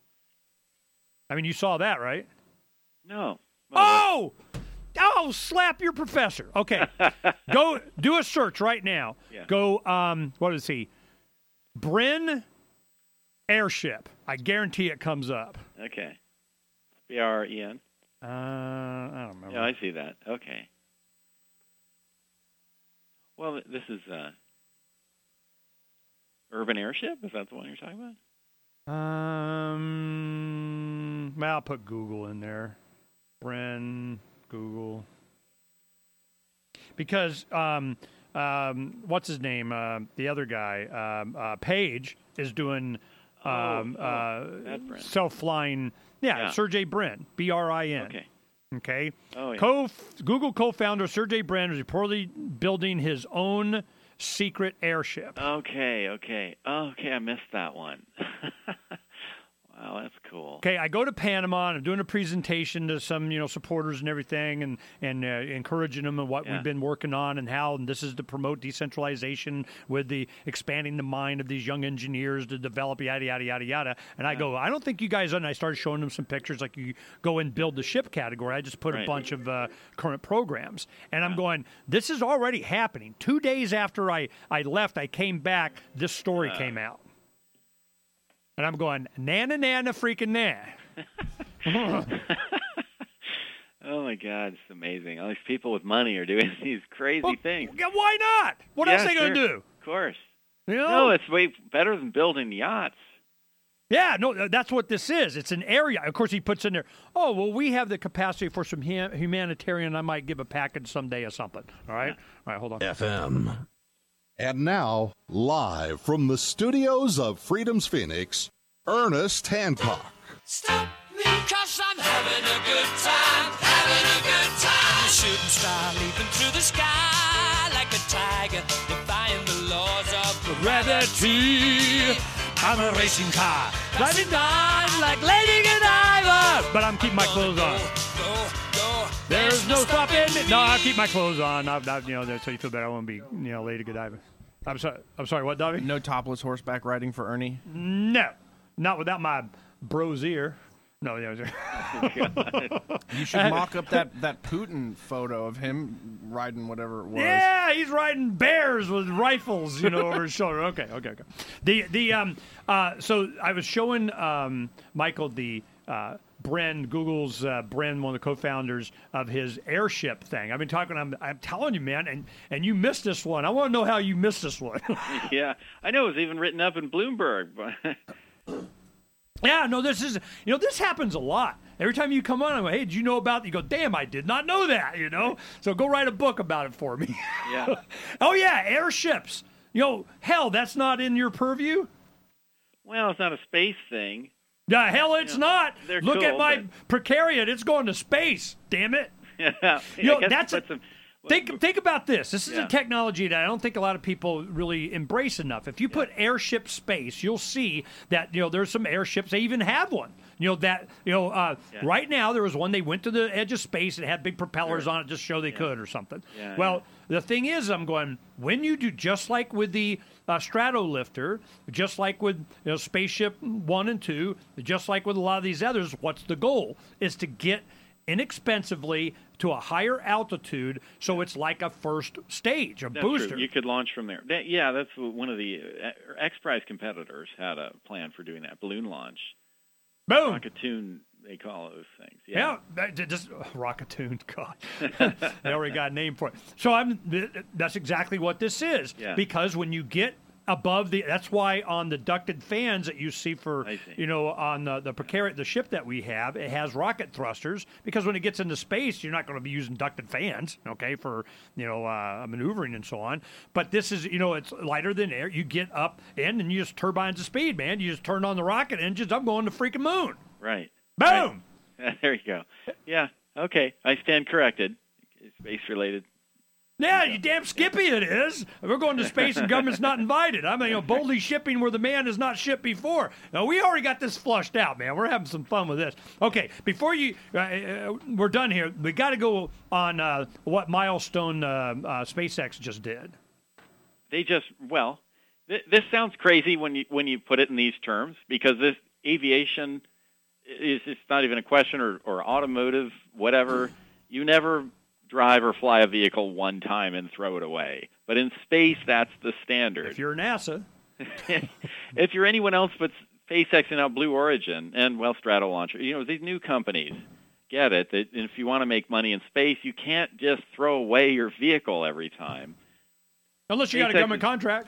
I mean, you saw that, right? No. Well, oh! I'll slap your professor. Okay. Go do a search right now. Yeah. Go, um, what is he? Bren Airship. I guarantee it comes up. Okay. B R E N? Uh, I don't remember. Yeah, I see that. Okay. Well, this is uh, Urban Airship? Is that the one you're talking about? Um, well, I'll put Google in there. Bren... Google, because um, um, what's his name? Uh, the other guy, um, uh, Page, is doing um, oh, uh, oh, self-flying. Yeah, yeah. Sergey Brin, B R I N. Okay. Okay. Oh, yeah. Co- Google co-founder Sergey Brin is reportedly building his own secret airship. Okay. Okay. Okay. I missed that one. Wow, that's cool. Okay, I go to Panama and I'm doing a presentation to some, you know, supporters and everything, and and uh, encouraging them on what yeah. we've been working on and how, and this is to promote decentralization with the expanding the mind of these young engineers to develop yada yada yada yada. And I yeah. go, I don't think you guys. And I started showing them some pictures, like you go and build the ship category. I just put right. a bunch of uh, current programs, and I'm yeah. going, this is already happening. Two days after I I left, I came back. This story uh. came out. And I'm going, nana, nana, freaking na. Oh, my God. It's amazing. All these people with money are doing these crazy well, things. Yeah, why not? What yeah, else are they sure. going to do? Of course. You know? No, it's way better than building yachts. Yeah, no, that's what this is. It's an area. Of course, he puts in there, oh, well, we have the capacity for some hum- humanitarian. I might give a package someday or something. All right? Yeah. All right, hold on. F M. And now, live from the studios of Freedom's Phoenix, Ernest Hancock. Stop me, cause I'm having a good time, having a good time. Shooting star leaping through the sky like a tiger, defying the laws of Gravity. I'm a racing car, driving down like Lady Godiva. But I'm keeping my clothes on. Go, go. There's no stopping. No, I'll keep my clothes on. I've, I've, you know, so you feel better. I won't be, you know, Lady Godiva. I'm sorry. I'm sorry. What, Dobby? No topless horseback riding for Ernie. No, not without my bro's ear. No, yeah. You should mock up that, that Putin photo of him riding whatever it was. Yeah, he's riding bears with rifles, you know, over his shoulder. Okay, okay, okay. The the um uh so I was showing um Michael the uh Bren, Google's uh, Bren, one of the co-founders of his airship thing. I've been talking. I'm, I'm telling you, man, and and you missed this one. I want to know how you missed this one. Yeah, I know it was even written up in Bloomberg. Yeah, no, this is, you know, this happens a lot. Every time you come on, I'm like, hey, did you know about, you go, damn, I did not know that, you know? So go write a book about it for me. Yeah. Oh, yeah, airships. You know, hell, that's not in your purview? Well, it's not a space thing. Yeah, hell, it's You know, not. they're Look at cool, my Precariat. It's going to space, damn it. Yeah, You know, I guess that's put a- some- Think think about this. This is Yeah. a technology that I don't think a lot of people really embrace enough. If you put airship space, you'll see that, you know, there's some airships, they even have one. You know, that, you know, uh, Yeah. right now there was one, they went to the edge of space and had big propellers on it just to show they could or something. Yeah, well, the thing is, I'm going, when you do, just like with the uh, Stratolifter, just like with, you know, Spaceship one and two, just like with a lot of these others, what's the goal? Is to get inexpensively to a higher altitude, so it's like a first stage, a That's booster. true. You could launch from there. That, yeah, that's one of the uh, X-Prize competitors had a plan for doing that, balloon launch. Boom. Rocketoon, they call those things. Yeah. Yeah, that- that- just oh, Rocketoon. God, they already got a name for it. So I'm. th- That's exactly what this is. Yeah. Because when you get above the, that's why on the ducted fans that you see for, I see. you know, on the the Precariat, the ship that we have, it has rocket thrusters because when it gets into space, you're not going to be using ducted fans, okay, for, you know, uh, maneuvering and so on. But this is, you know, it's lighter than air. You get up in and you just turbines the speed, man. You just turn on the rocket engines. I'm going to freaking moon. Right. Boom. Right. There you go. Yeah. Okay. I stand corrected. It's space-related. Yeah, you damn skippy it is. We're going to space and government's not invited. I mean, you know, boldly shipping where the man has not shipped before. Now, we already got this flushed out, man. We're having some fun with this. Okay, before you, uh, uh, we're done here. We got to go on uh, what milestone uh, uh, SpaceX just did. They just well, th- this sounds crazy when you when you put it in these terms because this aviation is it's not even a question or, or automotive whatever. You never drive or fly a vehicle one time and throw it away. But in space, that's the standard. If you're NASA. If you're anyone else but SpaceX and now Blue Origin and well Strato Launcher, you know, these new companies get it that if you want to make money in space, you can't just throw away your vehicle every time. Unless you got a SpaceX government is- contract.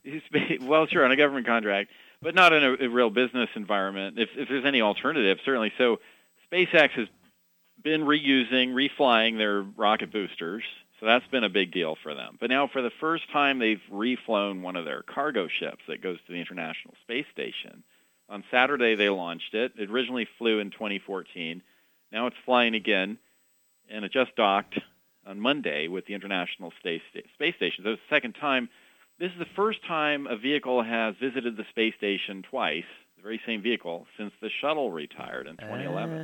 Well, sure, on a government contract, but not in a, a real business environment. If, if there's any alternative, certainly. So SpaceX has been reusing, reflying their rocket boosters, so that's been a big deal for them. But now for the first time, they've reflown one of their cargo ships that goes to the International Space Station. On Saturday, they launched it. It originally flew in twenty fourteen. Now it's flying again, and it just docked on Monday with the International Space Space Station. So it's the second time. This is the first time a vehicle has visited the space station twice, the very same vehicle, since the shuttle retired in twenty eleven.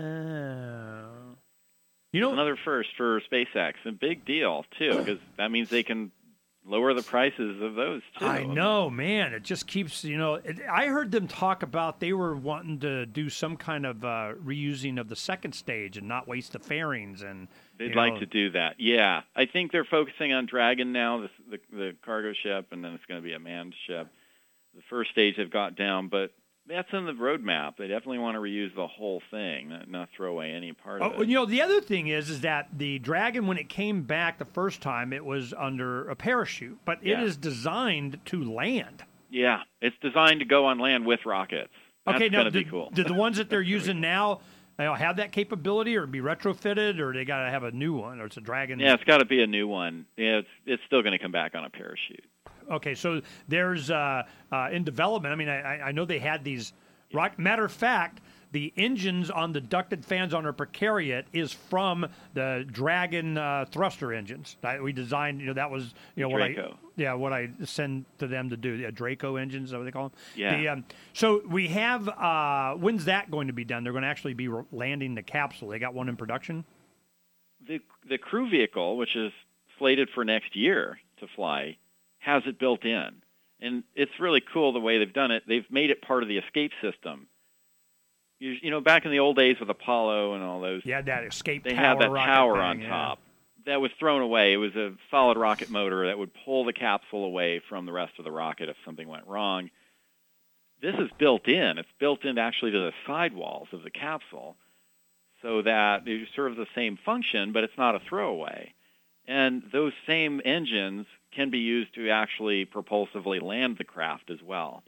Oh. You know, Another first for SpaceX. A big deal, too, because that means they can lower the prices of those, too. I know, man. It just keeps, you know, it, I heard them talk about they were wanting to do some kind of uh, reusing of the second stage and not waste the fairings. And They'd you like know, to do that, yeah. I think they're focusing on Dragon now, the, the, the cargo ship, and then it's going to be a manned ship. The first stage they've got down, but that's in the roadmap. They definitely want to reuse the whole thing, not, not throw away any part of Oh, it. you know, the other thing is, is that the Dragon, when it came back the first time, it was under a parachute, but it Yeah. is designed to land. Yeah, it's designed to go on land with rockets. That's Okay, now, going to be do, cool. do the ones that they're using now you know, have that capability or be retrofitted, or they got to have a new one, or it's a Dragon? Yeah, it's got to be a new one. Yeah, it's it's still going to come back on a parachute. Okay, so there's uh, uh, in development. I mean, I, I know they had these. Rock, matter of fact, the engines on the ducted fans on our Precariat is from the Dragon uh, thruster engines that we designed. You know, that was you know what I Draco. yeah what I send to them to do. Yeah, Draco engines, is that what they call them? Yeah. The, um, so we have. Uh, when's that going to be done? They're going to actually be re- landing the capsule. They got one in production. The the crew vehicle, which is slated for next year to fly, has it built in. And it's really cool the way they've done it. They've made it part of the escape system. You, you know, back in the old days with Apollo and all those, yeah, that escape they tower had that rocket tower thing, on yeah. top. That was thrown away. It was a solid rocket motor that would pull the capsule away from the rest of the rocket if something went wrong. This is built in. It's built in actually to the sidewalls of the capsule so that it serves the same function, but it's not a throwaway. And those same engines can be used to actually propulsively land the craft as well.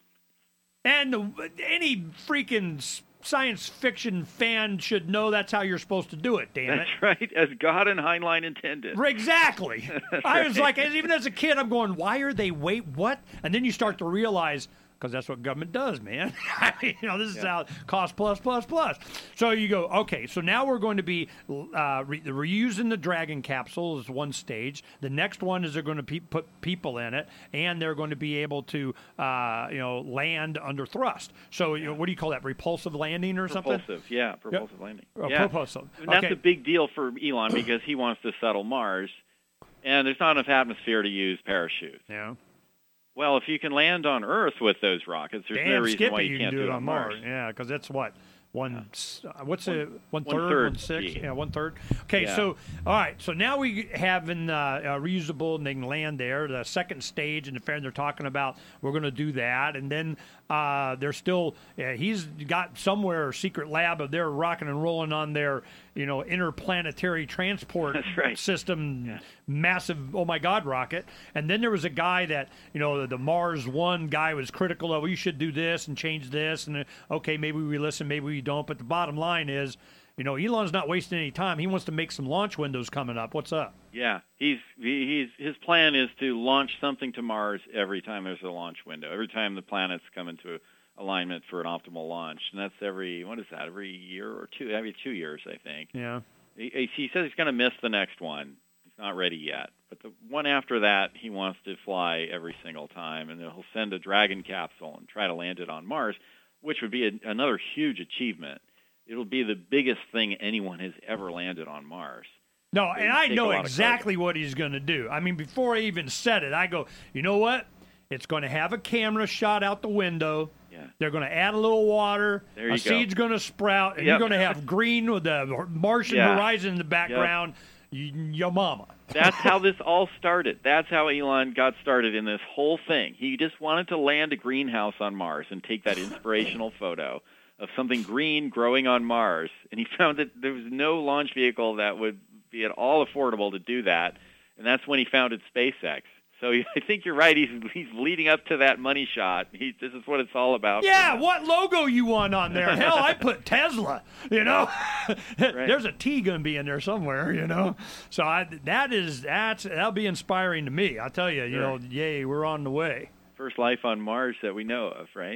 And the, any freaking s- science fiction fan should know that's how you're supposed to do it, damn it. That's right, as God and Heinlein intended. Exactly. I was right. like, as- even as a kid, I'm going, why are they, wait, what? And then you start to realize, because that's what government does, man. I mean, you know, this is Yeah. how cost plus, plus, plus. So you go, okay, so now we're going to be uh, re- reusing the Dragon capsule as one stage. The next one is they're going to pe- put people in it, and they're going to be able to, uh, you know, land under thrust. So you know, what do you call that, repulsive landing or something? Propulsive, yeah, propulsive landing. Oh, yeah. propulsive. And that's Okay. a big deal for Elon because he wants to settle Mars, and there's not enough atmosphere to use parachutes. Yeah. Well, if you can land on Earth with those rockets, there's Damn, no reason Skippy, why you, you can't can do it on Mars. Yeah, because that's what one. s- uh, What's a one one third, third one sixth? G. Yeah, one third. Okay, Yeah. so all right, so now we have in uh, uh, reusable and they can land there. The second stage in the fair, they're talking about we're going to do that, and then uh, they're still. Uh, he's got somewhere a secret lab of their rocking and rolling on their you know interplanetary transport That's right. system, Yeah. massive. Oh my God, rocket! And then there was a guy that you know the, the Mars One guy was critical of. You should do this and change this, and uh, okay, maybe we listen, maybe we don't. But the bottom line is, you know, Elon's not wasting any time. He wants to make some launch windows coming up. What's up? Yeah, he's he- he's his plan is to launch something to Mars every time there's a launch window. Every time the planets come into alignment for an optimal launch, and that's every what is that? Every year or two? Every two years, I think. Yeah. He, he says he's going to miss the next one. He's not ready yet. But the one after that, he wants to fly every single time, and then he'll send a Dragon capsule and try to land it on Mars, which would be a, another huge achievement. It'll be the biggest thing anyone has ever landed on Mars. No, They and I take a know lot of exactly what he's going to do. I mean, before I even said it, I go, you know what? It's going to have a camera shot out the window. Yeah. They're going to add a little water. There you a go. seed's going to sprout, and Yep. you're going to have green with the Martian Yeah. horizon in the background. Y Your mama. That's how this all started. That's how Elon got started in this whole thing. He just wanted to land a greenhouse on Mars and take that inspirational photo of something green growing on Mars. And he found that there was no launch vehicle that would be at all affordable to do that. And that's when he founded SpaceX. So I think you're right. He's he's leading up to that money shot. He, this is what it's all about. Yeah, what logo you want on there? Hell, I put Tesla, you know. There's a T going to be in there somewhere, you know. So I, that is, that's, that'll be inspiring to me. I'll tell you, you Sure. know, yay, we're on the way. First life on Mars that we know of, right?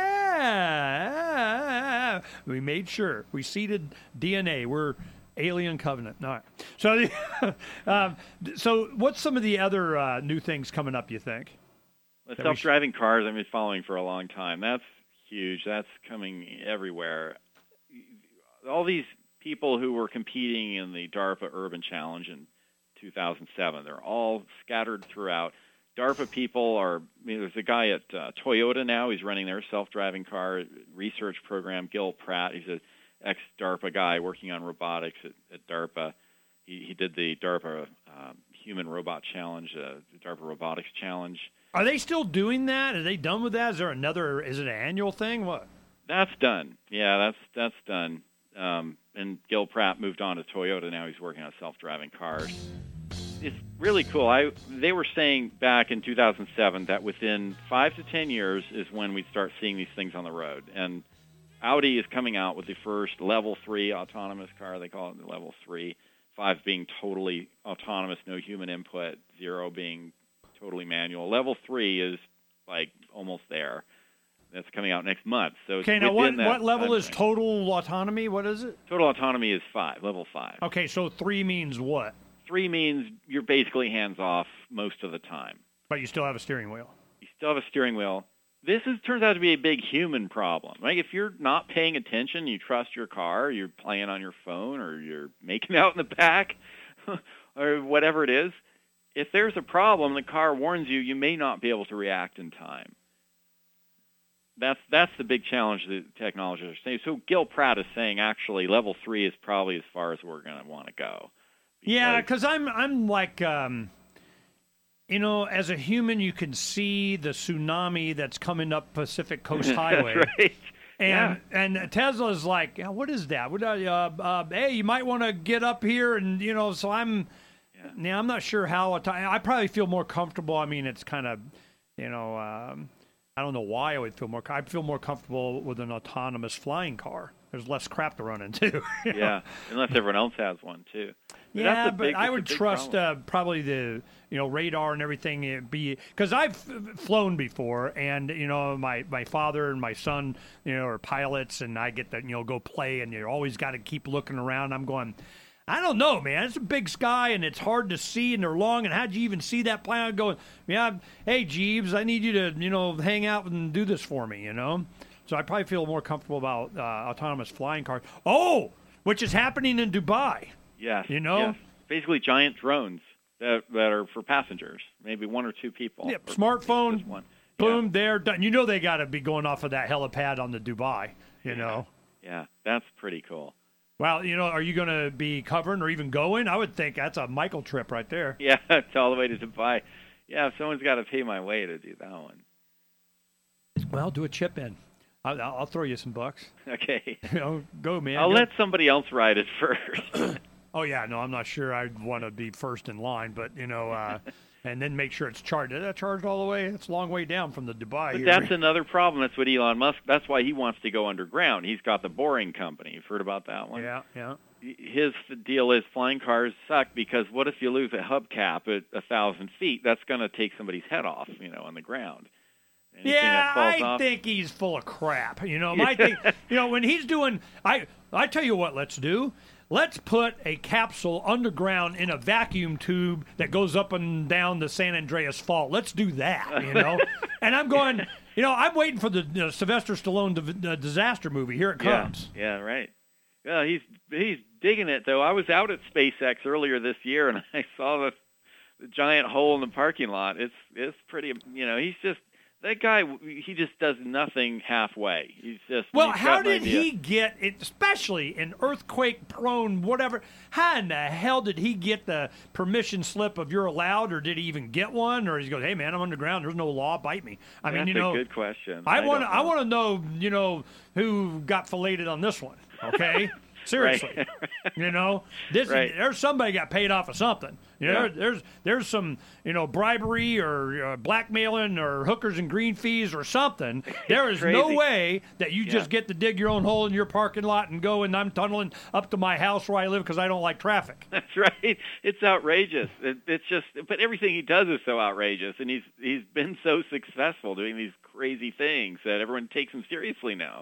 Ah, we made sure. We seeded D N A. We're alien covenant. All right. So, the, um, so what's some of the other uh, new things coming up, you think? The That we self-driving cars I've been following for a long time. That's huge. That's coming everywhere. All these people who were competing in the DARPA Urban Challenge in two thousand seven, they're all scattered throughout. DARPA people are, I mean, there's a guy at uh, Toyota now. He's running their self-driving car research program, Gil Pratt. He's an ex-DARPA guy working on robotics at, at DARPA. He, he did the DARPA um, Human Robot Challenge, uh, the DARPA Robotics Challenge. Are they still doing that? Are they done with that? Is there another, is it an annual thing? What? That's done. Yeah, that's that's done. Um, and Gil Pratt moved on to Toyota. Now he's working on self-driving cars. It's really cool. I they were saying back in two thousand seven that within five to ten years is when we'd start seeing these things on the road. And Audi is coming out with the first level three autonomous car. They call it the level three. Five being totally autonomous, no human input. Zero being totally manual. Level three is like almost there. That's coming out next month. So it's Okay, now what, within that what level is timeframe. total autonomy? What is it? Total autonomy is five, level five. Okay, so three means what? Three means you're basically hands off most of the time. But you still have a steering wheel. You still have a steering wheel. This is, turns out to be a big human problem. Right? If you're not paying attention, you trust your car, you're playing on your phone, or you're making out in the back, or whatever it is, if there's a problem, the car warns you, you may not be able to react in time. That's that's the big challenge that technologists are saying. So Gil Pratt is saying actually level three is probably as far as we're going to want to go. Because yeah, because I'm I'm like, um, you know, as a human, you can see the tsunami that's coming up Pacific Coast Highway. That's right. And yeah. and Tesla's like, yeah, what is that? What, uh, uh, hey, you might want to get up here, and you know, so I'm, yeah, yeah I'm not sure how. I probably feel more comfortable. I mean, it's kind of, you know. Um, I don't know why I would feel more. I'd feel more comfortable with an autonomous flying car. There's less crap to run into. Yeah, know? Unless everyone else has one too. But yeah, that's a but big, I would trust uh, probably the you know radar and everything. It'd be because I've flown before, and you know my, my father and my son you know are pilots, and I get to you know go play, and you always got to keep looking around. I'm going. I don't know, man. It's a big sky, and it's hard to see, and they're long. And how'd you even see that plane? I'm going, yeah, hey, Jeeves, I need you to, you know, hang out and do this for me, you know? So I probably feel more comfortable about uh, autonomous flying cars. Oh, which is happening in Dubai. Yes. You know? Yes. Basically giant drones that that are for passengers, maybe one or two people. Yeah, smartphone, one. boom, yeah. They're done. You know they got to be going off of that helipad on the Dubai, you yeah. know? Yeah, that's pretty cool. Well, you know, are you going to be covering or even going? I would think that's a Michael trip right there. Yeah, it's all the way to Dubai. Yeah, someone's got to pay my way to do that one. Well, do a chip in. I'll, I'll throw you some bucks. Okay. You know, go, man. I'll go. let somebody else ride it first. Oh, yeah, no, I'm not sure I'd want to be first in line, but, you know, uh, and then make sure it's charged. Is that charged all the way? It's a long way down from the Dubai. But here. that's another problem. That's what Elon Musk, that's why he wants to go underground. He's got the Boring Company. You've heard about that one? Yeah, yeah. His deal is flying cars suck because what if you lose a hubcap at a thousand feet? That's going to take somebody's head off, you know, on the ground. Anything yeah, that falls I off, think he's full of crap. You know, my thing. You know, when he's doing, I I tell you what, let's do. Let's put a capsule underground in a vacuum tube that goes up and down the San Andreas Fault. Let's do that, you know? And I'm going, you know, I'm waiting for the you know, Sylvester Stallone di- uh, disaster movie. Here it comes. Yeah, yeah, right. Well, he's he's digging it, though. I was out at SpaceX earlier this year, and I saw the, the giant hole in the parking lot. It's it's pretty, you know, he's just, that guy, he just does nothing halfway. He's just well. he's How got did an idea. he get it? Especially in earthquake-prone, whatever. How in the hell did he get the permission slip of you're allowed, or did he even get one? Or he goes, "Hey man, I'm underground. There's no law. Bite me." I That's mean, you know, a good question. I, I want. don't I know. want to know. You know, who got filleted on this one? Okay. Seriously, Right. you know, this Right. there's somebody got paid off of something. You know, Yeah. there, there's there's some you know bribery or uh, blackmailing or hookers and green fees or something. There is no Crazy. way that you Yeah. just get to dig your own hole in your parking lot and go and I'm tunneling up to my house where I live because I don't like traffic. That's right. It's outrageous. It, it's just, but everything he does is so outrageous, and he's he's been so successful doing these crazy things that everyone takes him seriously now.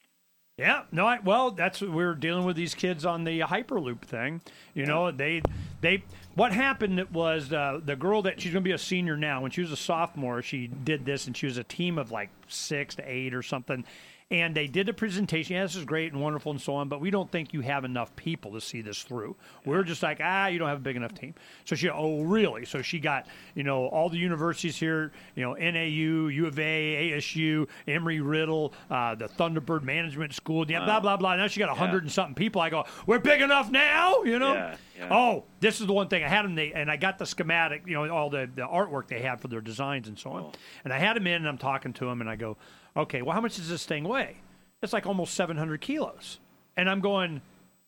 Yeah, no, I, well, that's what we're dealing with these kids on the Hyperloop thing. You know, they, they, what happened was uh, the girl that she's going to be a senior now. When she was a sophomore, she did this, and she was a team of like six to eight or something. And they did a presentation. Yeah, this is great and wonderful and so on, but we don't think you have enough people to see this through. We're just like, ah, you don't have a big enough team. So she, oh, really? So she got, you know, all the universities here, you know, N A U, U of A, A S U, Emory-Riddle, uh, the Thunderbird Management School, yeah, blah, blah, blah. Now she got a hundred and something people. I go, we're big enough now, you know? Yeah, yeah. Oh, this is the one thing. I had them, they, and I got the schematic, you know, all the, the artwork they had for their designs and so on. Oh. And I had them in, and I'm talking to them, and I go, okay, well, how much does this thing weigh? It's like almost seven hundred kilos. And I'm going,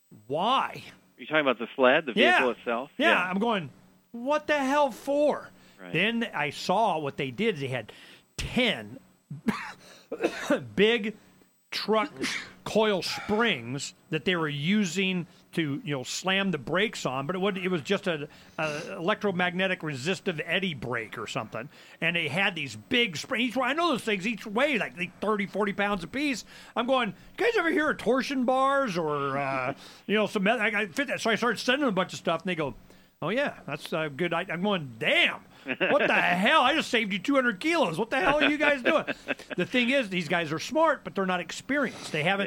why? You're talking about the sled, the Yeah. vehicle itself? Yeah, I'm going, what the hell for? Right. Then I saw what they did. They had ten big truck coil springs that they were using to, you know, slam the brakes on, but it was, it was just a, a electromagnetic resistive eddy brake or something. And they had these big springs. I know those things each weigh like thirty, forty pounds a piece. I'm going, you guys ever hear of torsion bars or, uh, you know, some, I, I fit that. So I started sending them a bunch of stuff, and they go, oh, yeah, that's a good idea. I'm going, damn. What the hell? I just saved you two hundred kilos. What the hell are you guys doing? The thing is, these guys are smart, but they're not experienced. They haven't, Yeah.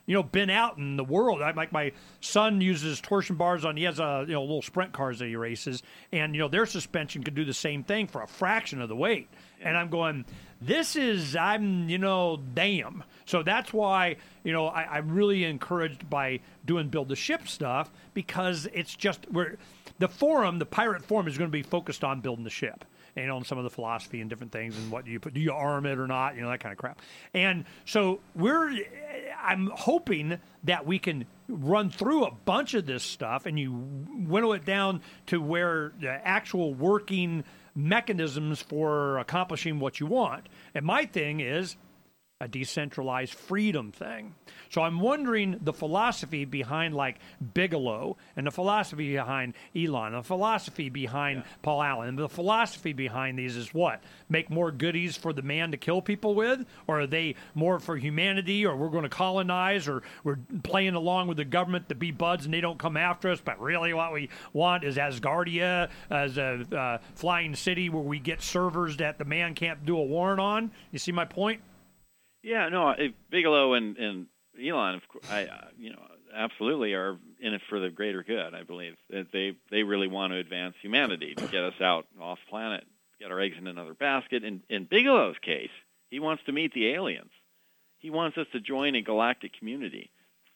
you know, been out in the world. I, like my son uses torsion bars on. He has a you know little sprint cars that he races, and you know their suspension could do the same thing for a fraction of the weight. And I'm going, this is I'm you know damn. So that's why you know I, I'm really encouraged by doing build the ship stuff, because it's just we're the forum, the pirate forum, is going to be focused on building the ship. You know, and some of the philosophy and different things, and what do you put? Do you arm it or not? You know, that kind of crap. And so we're, I'm hoping that we can run through a bunch of this stuff, and you winnow it down to where the actual working mechanisms for accomplishing what you want. And my thing is a decentralized freedom thing. So I'm wondering the philosophy behind like Bigelow, and the philosophy behind Elon, and the philosophy behind yeah. Paul Allen, and the philosophy behind these is what? Make more goodies for the man to kill people with? Or are they more for humanity, or we're going to colonize, or we're playing along with the government to be buds and they don't come after us, but really what we want is Asgardia as a uh, flying city where we get servers that the man can't do a warrant on? You see my point? Yeah, no, Bigelow and, and Elon, of course, I, uh, you know, absolutely are in it for the greater good. I believe that they they really want to advance humanity to get us out off planet, get our eggs in another basket. In in Bigelow's case, he wants to meet the aliens. He wants us to join a galactic community.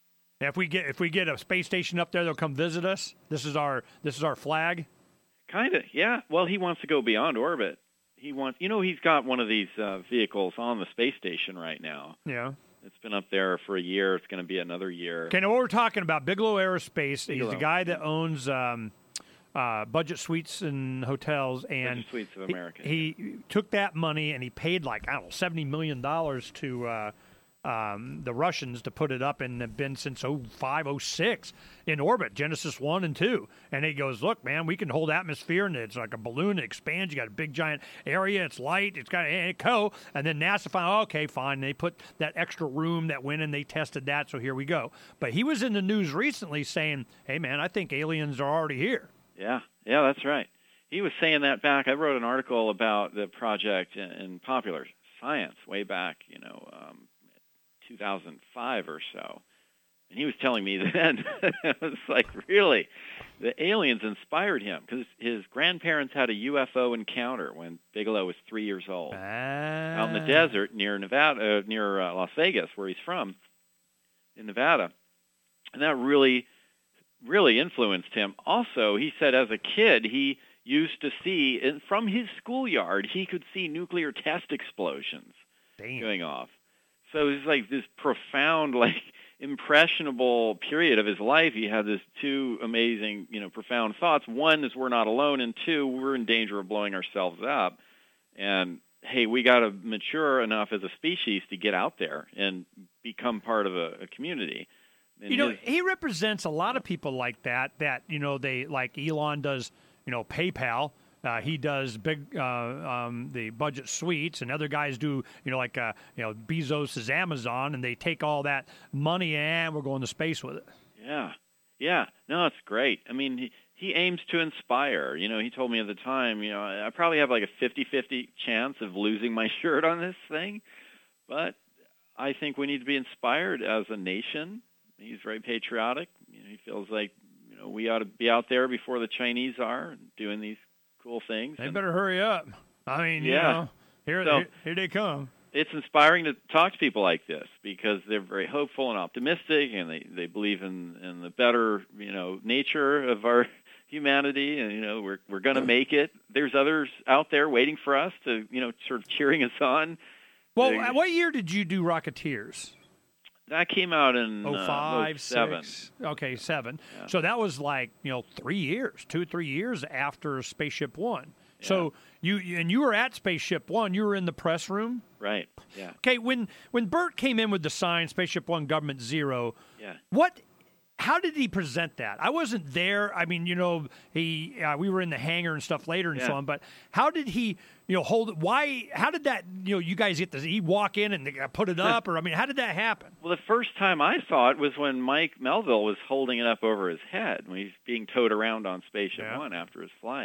If we get if we get a space station up there, they'll come visit us. This is our this is our flag. Kind of, yeah. Well, he wants to go beyond orbit. He wants, you know, he's got one of these uh, vehicles on the space station right now. Yeah. It's been up there for a year. It's going to be another year. Okay, now what we're talking about, Bigelow Aerospace, Bigelow. he's the guy that owns um, uh, Budget Suites and Hotels. And Budget Suites of America. He, he took that money and he paid like, I don't know, seventy million dollars to uh, um, the Russians to put it up, and have been since oh five, oh six in orbit, Genesis one and two. And he goes, look, man, we can hold atmosphere, and it's like a balloon. It expands. You got a big, giant area. It's light. It's got a co. And then NASA found, okay, fine. They put that extra room that went in. They tested that, so here we go. But he was in the news recently saying, hey, man, I think aliens are already here. Yeah, yeah, that's right. He was saying that back. I wrote an article about the project in, in Popular Science way back, you know, um, two thousand five or so. And he was telling me then, it was like, really, the aliens inspired him, because his grandparents had a U F O encounter when Bigelow was three years old, ah. out in the desert near Nevada, uh, near uh, Las Vegas, where he's from, in Nevada. And that really, really influenced him. Also, he said as a kid, he used to see, and from his schoolyard, he could see nuclear test explosions Damn. going off. So it was like this profound, like, impressionable period of his life. He had this two amazing, you know, profound thoughts. One is we're not alone, and two, we're in danger of blowing ourselves up. And, hey, we got to mature enough as a species to get out there and become part of a, a community. And you know, his, he represents a lot of people like that, that, you know, they, like Elon does, you know, PayPal. Uh, he does big uh, um, the Budget Suites, and other guys do, you know, like uh, you know, Bezos is Amazon, and they take all that money and we're going to space with it. Yeah, yeah, no, it's great. I mean, he, he aims to inspire. You know, he told me at the time, you know, I probably have like a fifty-fifty chance of losing my shirt on this thing, but I think we need to be inspired as a nation. He's very patriotic. You know, he feels like, you know, we ought to be out there before the Chinese are doing these cool things. They and, better hurry up. I mean, yeah. you know, here, so, here, here they come. It's inspiring to talk to people like this, because they're very hopeful and optimistic, and they, they believe in, in the better, you know, nature of our humanity, and, you know, we're we're going to make it. There's others out there waiting for us to, you know, sort of cheering us on. Well, They, what year did you do Rocketeers? That came out in oh five, uh, oh seven. six. Okay, seven. Yeah. So that was like, you know, three years, two, three years after Spaceship One. Yeah. So you and you were at Spaceship One. You were in the press room. Right. Yeah. Okay. When when Bert came in with the sign Spaceship One, Government Zero. Yeah. What? How did he present that? I wasn't there. I mean, you know, he uh, we were in the hangar and stuff later and yeah. so on. But how did he, you know, hold it? Why? How did that? You know, you guys get this? He walk in and they put it up, or I mean, how did that happen? Well, the first time I saw it was when Mike Melville was holding it up over his head when he's being towed around on Spaceship yeah. One after his flight.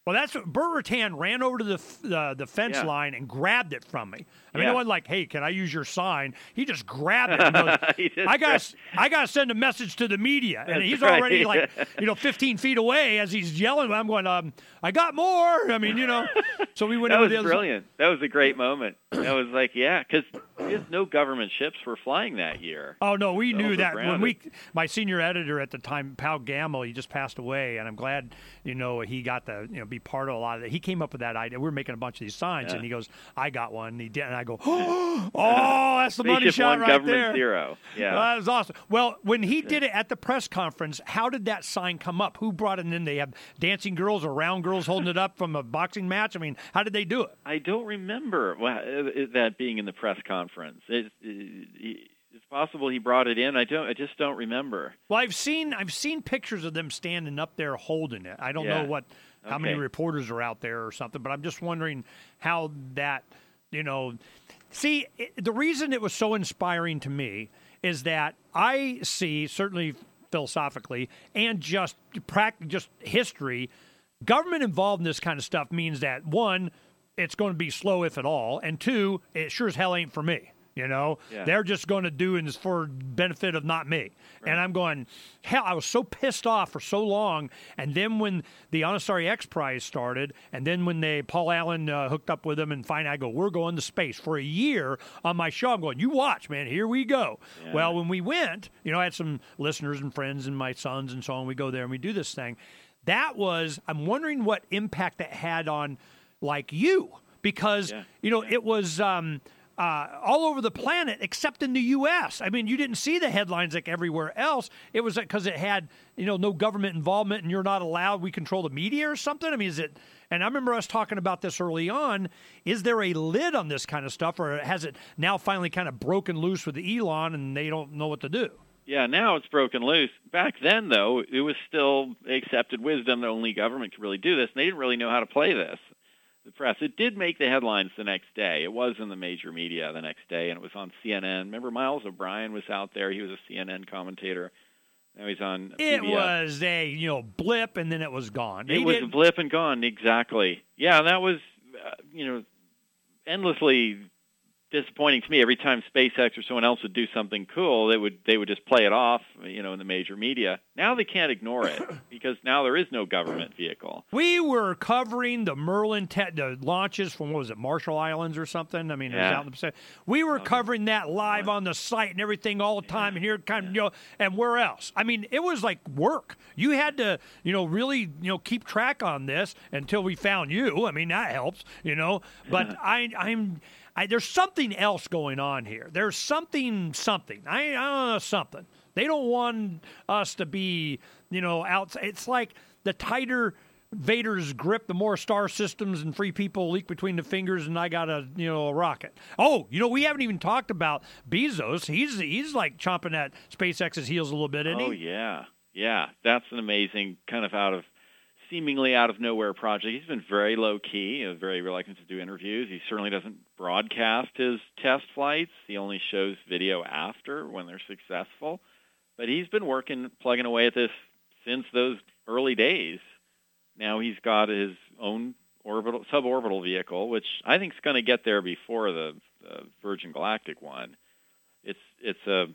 Well, that's what Burt Rutan ran over to the uh, the fence Yeah. line and grabbed it from me. I mean, Yeah. it wasn't like, "Hey, can I use your sign?" He just grabbed it. And goes, He just I got grabbed- I got to send a message to the media, and That's he's right. already like, you know, fifteen feet away as he's yelling. I'm going, um, "I got more." I mean, you know. So we went That over was the other brilliant. That was a great moment. That was like, yeah, because no government ships were flying that year. Oh no, we So knew those that were when we. grounded. My senior editor at the time, Pal Gamble, he just passed away, and I'm glad you know he got to you know be part of a lot of it. He came up with that idea. We were making a bunch of these signs, Yeah. and he goes, "I got one." And he did, and I go, "Oh, that's the money Spaceship shot One, right government there." zero. Yeah. That was awesome. Well, when he did it at the press conference, how did that sign come up? Who brought it in? They have dancing girls or round girls holding it up from a boxing match. I mean, how did they do it? I don't remember well, uh, that being in the press conference. It, it, it's possible he brought it in. I don't. I just don't remember. Well, I've seen I've seen pictures of them standing up there holding it. I don't know Yeah. what how many Okay. reporters are out there or something, but I'm just wondering how that you know. See, it, the reason it was so inspiring to me is that I see certainly philosophically and just prac- just history, government involved in this kind of stuff means that one, it's going to be slow if at all, and two, it sure as hell ain't for me. You know, Yeah. they're just going to do it for benefit of not me. And I'm going, hell, I was so pissed off for so long. And then when the Anasari X Prize started, and then when they Paul Allen uh, hooked up with them, and finally I go, we're going to space for a year on my show. I'm going, you watch, man, here we go. Yeah. Well, when we went, you know, I had some listeners and friends and my sons and so on. We go there and we do this thing. That was, I'm wondering what impact that had on like you, because, Yeah. you know, it was, um, Uh, all over the planet except in the U S. I mean, you didn't see the headlines like everywhere else. It was because it had, you know, no government involvement and you're not allowed, we control the media or something. I mean, is it, and I remember us talking about this early on, is there a lid on this kind of stuff, or has it now finally kind of broken loose with Elon and they don't know what to do? Yeah, now it's broken loose. Back then, though, it was still accepted wisdom that only government could really do this, and they didn't really know how to play this. The press. It did make the headlines the next day. It was in the major media the next day, and it was on C N N. Remember, Miles O'Brien was out there. He was a C N N commentator. Now he's on It P B S. was a, you know, blip and then it was gone. It They was a didn't- blip and gone, exactly. Yeah, that was, uh, you know, endlessly disappointing to me. Every time SpaceX or someone else would do something cool, they would they would just play it off, you know, in the major media. Now they can't ignore it because now there is no government vehicle. We were covering the Merlin te- the launches from, what was it, Marshall Islands or something? I mean, it was Yeah. out in the Pacific. We were covering that live on the site and everything all the time, and here kind of, you know, and where else? I mean, it was like work. You had to, you know, really, you know, keep track on this until we found you. I mean, that helps, you know. But I, I'm. I, there's something else going on here. There's something, something. I, I don't know, something. They don't want us to be, you know, out. It's like the tighter Vader's grip, the more star systems and free people leak between the fingers, and I got a, you know, a rocket. Oh, you know, we haven't even talked about Bezos. He's he's like chomping at SpaceX's heels a little bit, isn't Oh, he? yeah. Yeah, that's an amazing kind of out of seemingly out of nowhere project. He's been very low key, uh, very reluctant to do interviews. He certainly doesn't broadcast his test flights. He only shows video after when they're successful. But he's been working, plugging away at this since those early days. Now he's got his own orbital suborbital vehicle, which I think is going to get there before the, the Virgin Galactic one. It's it's a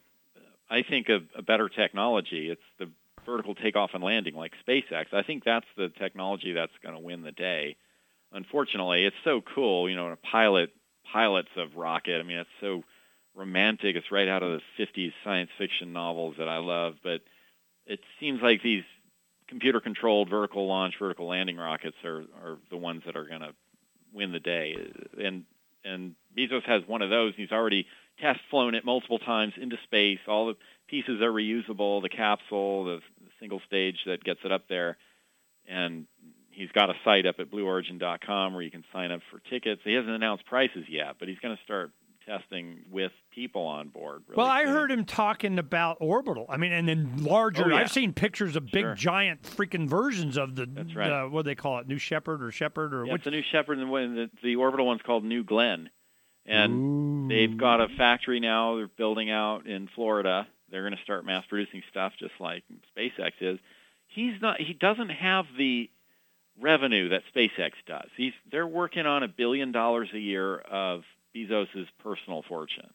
I think a, a better technology. It's the vertical takeoff and landing like SpaceX. I think that's the technology that's going to win the day. Unfortunately, it's so cool, you know, to pilot pilots of rocket. I mean, it's so romantic. It's right out of the fifties science fiction novels that I love. But it seems like these computer-controlled vertical launch, vertical landing rockets are, are the ones that are going to win the day. And and Bezos has one of those. He's already test flown it multiple times into space. All the pieces are reusable, the capsule, the, the single stage that gets it up there. And he's got a site up at blue origin dot com where you can sign up for tickets. He hasn't announced prices yet, but he's going to start testing with people on board. Really Well, I soon. heard him talking about orbital. I mean, and then larger. Oh, yeah. I've seen pictures of big, Sure. giant, freaking versions of the. That's right. Uh, what do they call it? New Shepard or Shepherd or Yeah, which? it's the New Shepard, and the, the orbital one's called New Glenn. And they've got a factory now they're building out in Florida. They're going to start mass producing stuff just like SpaceX is. He's not. He doesn't have the revenue that SpaceX does. He's, they're working on a billion dollars a year of Bezos's personal fortune.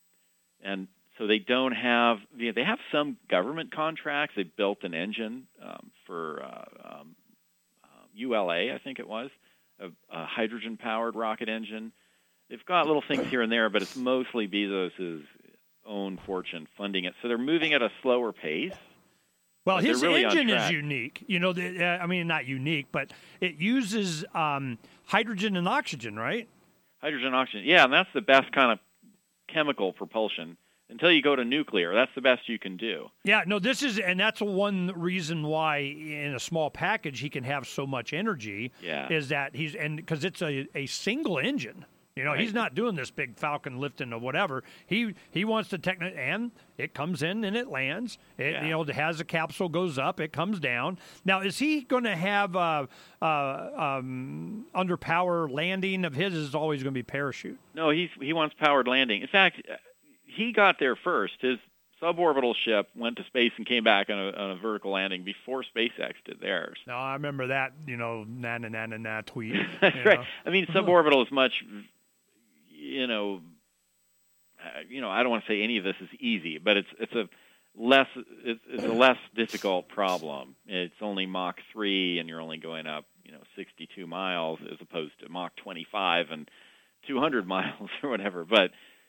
And so they don't have, you know, they have some government contracts. They built an engine um, for uh, um, uh, U L A, I think it was, a, a hydrogen-powered rocket engine. They've got little things here and there, but it's mostly Bezos's own fortune funding it. So they're moving at a slower pace. Well, his really engine is unique. You know, the, uh, I mean, not unique, but it uses um, hydrogen and oxygen, right? Hydrogen and oxygen. Yeah, and that's the best kind of chemical propulsion. Until you go to nuclear, that's the best you can do. Yeah, no, this is, and that's one reason why in a small package he can have so much energy. Yeah. Is that he's, and because it's a, a single engine. You know, Right. he's not doing this big Falcon lifting or whatever. He he wants to techni- and it comes in and it lands. It Yeah. you know, it has a capsule goes up, it comes down. Now, is he going to have uh, uh, um, under power landing of his? Is always going to be parachute? No, he's he wants powered landing. In fact, he got there first. His suborbital ship went to space and came back on a, on a vertical landing before SpaceX did theirs. No, I remember that. You know, na na na na na tweet. you Right. know. I mean, suborbital is much, you know, uh, you know. I don't want to say any of this is easy, but it's it's a less it's, it's a less difficult problem. It's only Mach three, and you're only going up, you know, sixty-two miles as opposed to Mach twenty-five and two hundred miles or whatever. But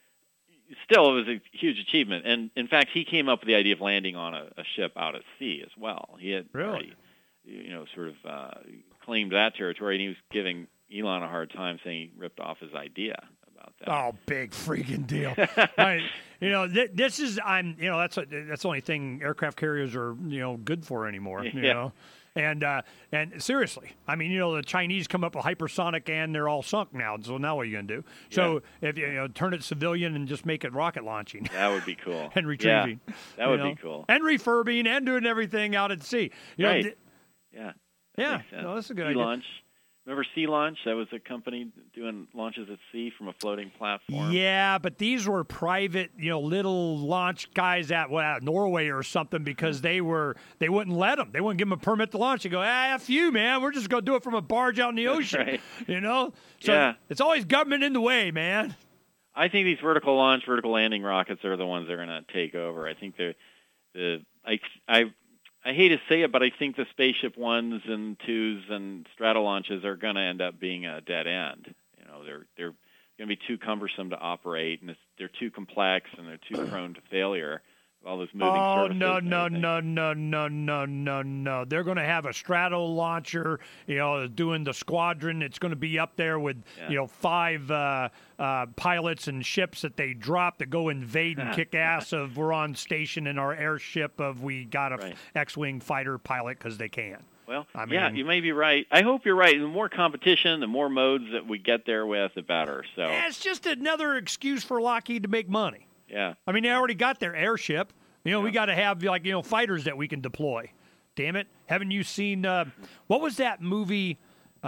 still, it was a huge achievement. And in fact, he came up with the idea of landing on a, a ship out at sea as well. He had Really? already, you know, sort of uh, claimed that territory, and he was giving Elon a hard time, saying he ripped off his idea about that. Oh, big freaking deal! I, you know, th- this is I'm. You know, that's a, that's the only thing aircraft carriers are you know good for anymore. You Yeah. know, and uh, and seriously, I mean, you know, the Chinese come up with hypersonic and they're all sunk now. So now what are you gonna do? So if you, you know, turn it civilian and just make it rocket launching. That would be cool. And retrieving. Yeah, that you would know, be cool. And refurbing and doing everything out at sea. You know, Right. th- Yeah. that yeah. makes sense. No, that's a good Sea idea. Launch. Remember Sea Launch? That was a company doing launches at sea from a floating platform. Yeah, but these were private, you know, little launch guys at what at Norway or something because they were they wouldn't let them. They wouldn't give them a permit to launch. They go, ah, F you, man. We're just going to do it from a barge out in the ocean. Right. You know? So Yeah. it's always government in the way, man. I think these vertical launch, vertical landing rockets are the ones that are going to take over. I think they're the I I I hate to say it, but I think the Spaceship ones and twos and Stratolaunches are going to end up being a dead end. You know, they're they're going to be too cumbersome to operate, and it's, they're too complex, and they're too prone to failure. All those moving Oh, surfaces no, and no, everything. no, no, no, no, no, no. They're going to have a strato launcher, you know, doing the squadron. It's going to be up there with, Yeah. you know, five uh, uh, pilots and ships that they drop to go invade and kick ass of we're on station in our airship of we got a Right. X-Wing fighter pilot because they can. Well, I yeah, mean- you may be right. I hope you're right. The more competition, the more modes that we get there with, the better. So, Eh, It's just another excuse for Lockheed to make money. yeah. I mean, they already got their airship. You know, we Yeah. got to have, like, you know, fighters that we can deploy. Damn it. Haven't you seen, uh, what was that movie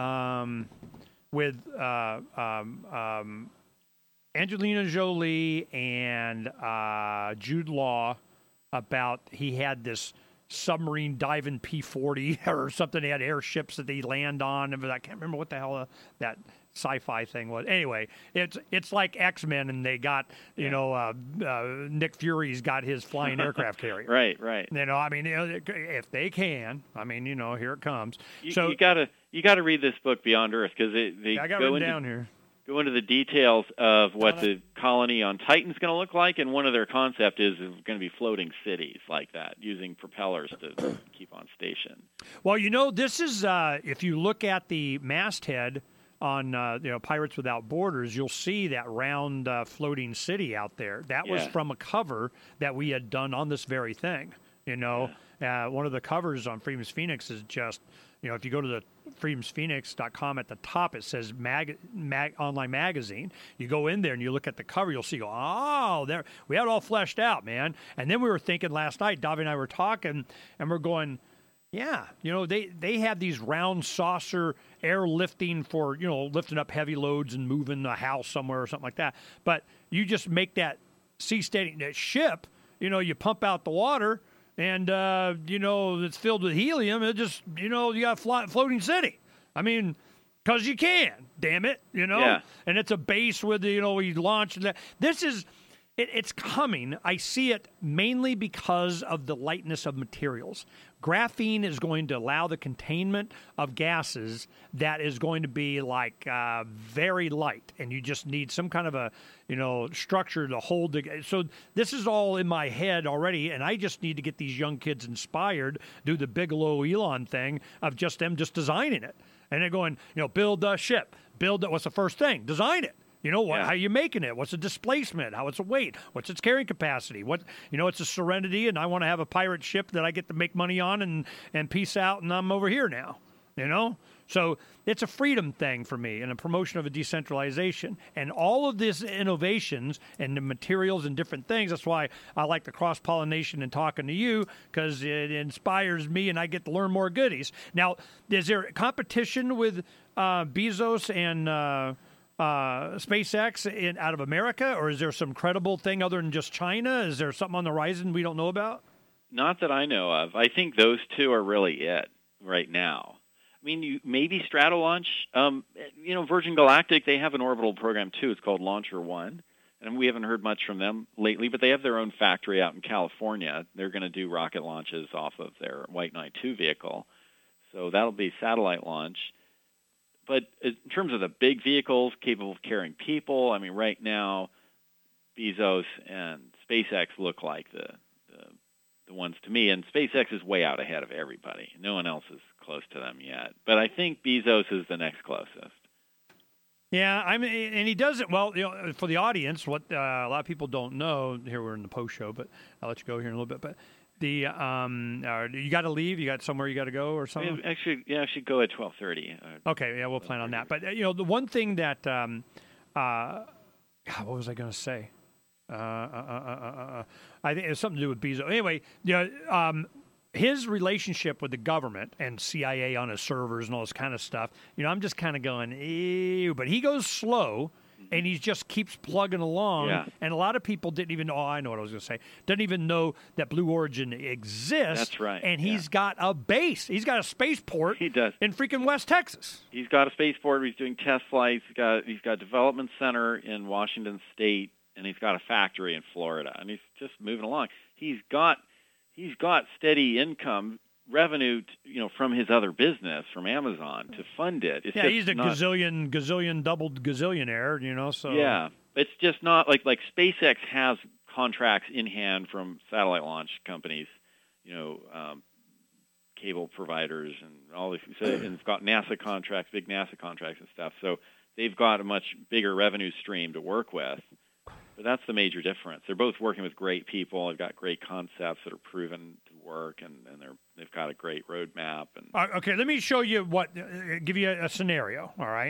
um, with uh, um, um, Angelina Jolie and uh, Jude Law about he had this submarine diving P forty or something. They had airships that they land on. And I can't remember what the hell uh, that sci-fi thing was. Anyway, it's it's like X-Men, and they got, you know, uh, uh, Nick Fury's got his flying aircraft carrier. Right, right. You know, I mean, you know, if they can, I mean, you know, here it comes. You, so you gotta you gotta read this book, Beyond Earth, because they I got go written into down here. go into the details of what Got the colony on Titan's going to look like, and one of their concept is going to be floating cities like that, using propellers to keep on station. Well, you know, this is uh, if you look at the masthead on uh, you know Pirates Without Borders, you'll see that round uh, floating city out there. That was Yeah. from a cover that we had done on this very thing. You know, uh, one of the covers on Freedom's Phoenix is just, you know, if you go to the freedoms phoenix dot com at the top, it says mag, mag online magazine. You go in there and you look at the cover, you'll see, oh, there we had it all fleshed out, man. And then we were thinking last night, Davi and I were talking, and we're going, yeah, you know, they, they have these round saucer airlifting for, you know, lifting up heavy loads and moving a house somewhere or something like that. But you just make that sea steady, that ship, you know, you pump out the water and, uh, you know, it's filled with helium. It just, you know, you got a fly, floating city. I mean, because you can, damn it, you know? Yeah. And it's a base with, you know, we launched that. This is, it, it's coming. I see it mainly because of the lightness of materials. Graphene is going to allow the containment of gases that is going to be like uh, very light, and you just need some kind of a, you know, structure to hold the. So this is all in my head already, and I just need to get these young kids inspired, do the Bigelow Elon thing of just them just designing it, and they're going, you know, build a ship, build it. What's the first thing? Design it. You know, what, Yeah. how you making it? What's the displacement? How it's a weight? What's its carrying capacity? What, you know, it's a Serenity, and I want to have a pirate ship that I get to make money on and, and peace out, and I'm over here now, you know? So it's a freedom thing for me and a promotion of a decentralization. And all of these innovations and the materials and different things, that's why I like the cross-pollination and talking to you, because it inspires me and I get to learn more goodies. Now, is there competition with uh, Bezos and uh, uh, SpaceX in, out of America, or is there some credible thing other than just China? Is there something on the horizon we don't know about? Not that I know of. I think those two are really it right now. I mean, you, maybe Stratolaunch. Um, you know, Virgin Galactic, they have an orbital program, too. It's called Launcher One. And we haven't heard much from them lately, but they have their own factory out in California. They're going to do rocket launches off of their White Knight two vehicle. So that'll be satellite launch. But in terms of the big vehicles capable of carrying people, I mean, right now, Bezos and SpaceX look like the, the the ones to me. And SpaceX is way out ahead of everybody. No one else is close to them yet. But I think Bezos is the next closest. Yeah, I mean, and he does it well. You know, for the audience, what uh, a lot of people don't know. Here we're in the post show, but I'll let you go here in a little bit. But the um, uh, you got to leave. You got somewhere you got to go or something. Actually, yeah, I should go at twelve thirty. Uh, okay, yeah, we'll plan on that. But uh, you know, the one thing that um, uh, God, what was I going to say? Uh, uh, uh, uh, uh, I think it has something to do with Bezos. Anyway, you know, um, his relationship with the government and C I A on his servers and all this kind of stuff, you know, I'm just kind of going, ew. But he goes slow, and he just keeps plugging along. Yeah. And a lot of people didn't even know, oh, I know what I was going to say, didn't even know that Blue Origin exists. That's right, And yeah. he's got a base. He's got a spaceport He does. in freaking West Texas. He's got a spaceport. He's doing test flights. He's got he's got a development center in Washington State, and he's got a factory in Florida. And he's just moving along. He's got he's got steady income revenue, t- you know, from his other business, from Amazon, to fund it. It's Yeah, just he's a not, gazillion, gazillion, doubled gazillionaire, you know, so. Yeah, it's just not like like SpaceX has contracts in hand from satellite launch companies, you know, um, cable providers and all this. So, and it's got NASA contracts, big NASA contracts and stuff. So they've got a much bigger revenue stream to work with. But that's the major difference. They're both working with great people. They've got great concepts that are proven to work, and, and they're they've got a great roadmap. And Uh, okay, let me show you what, uh, give you a, a scenario, all right?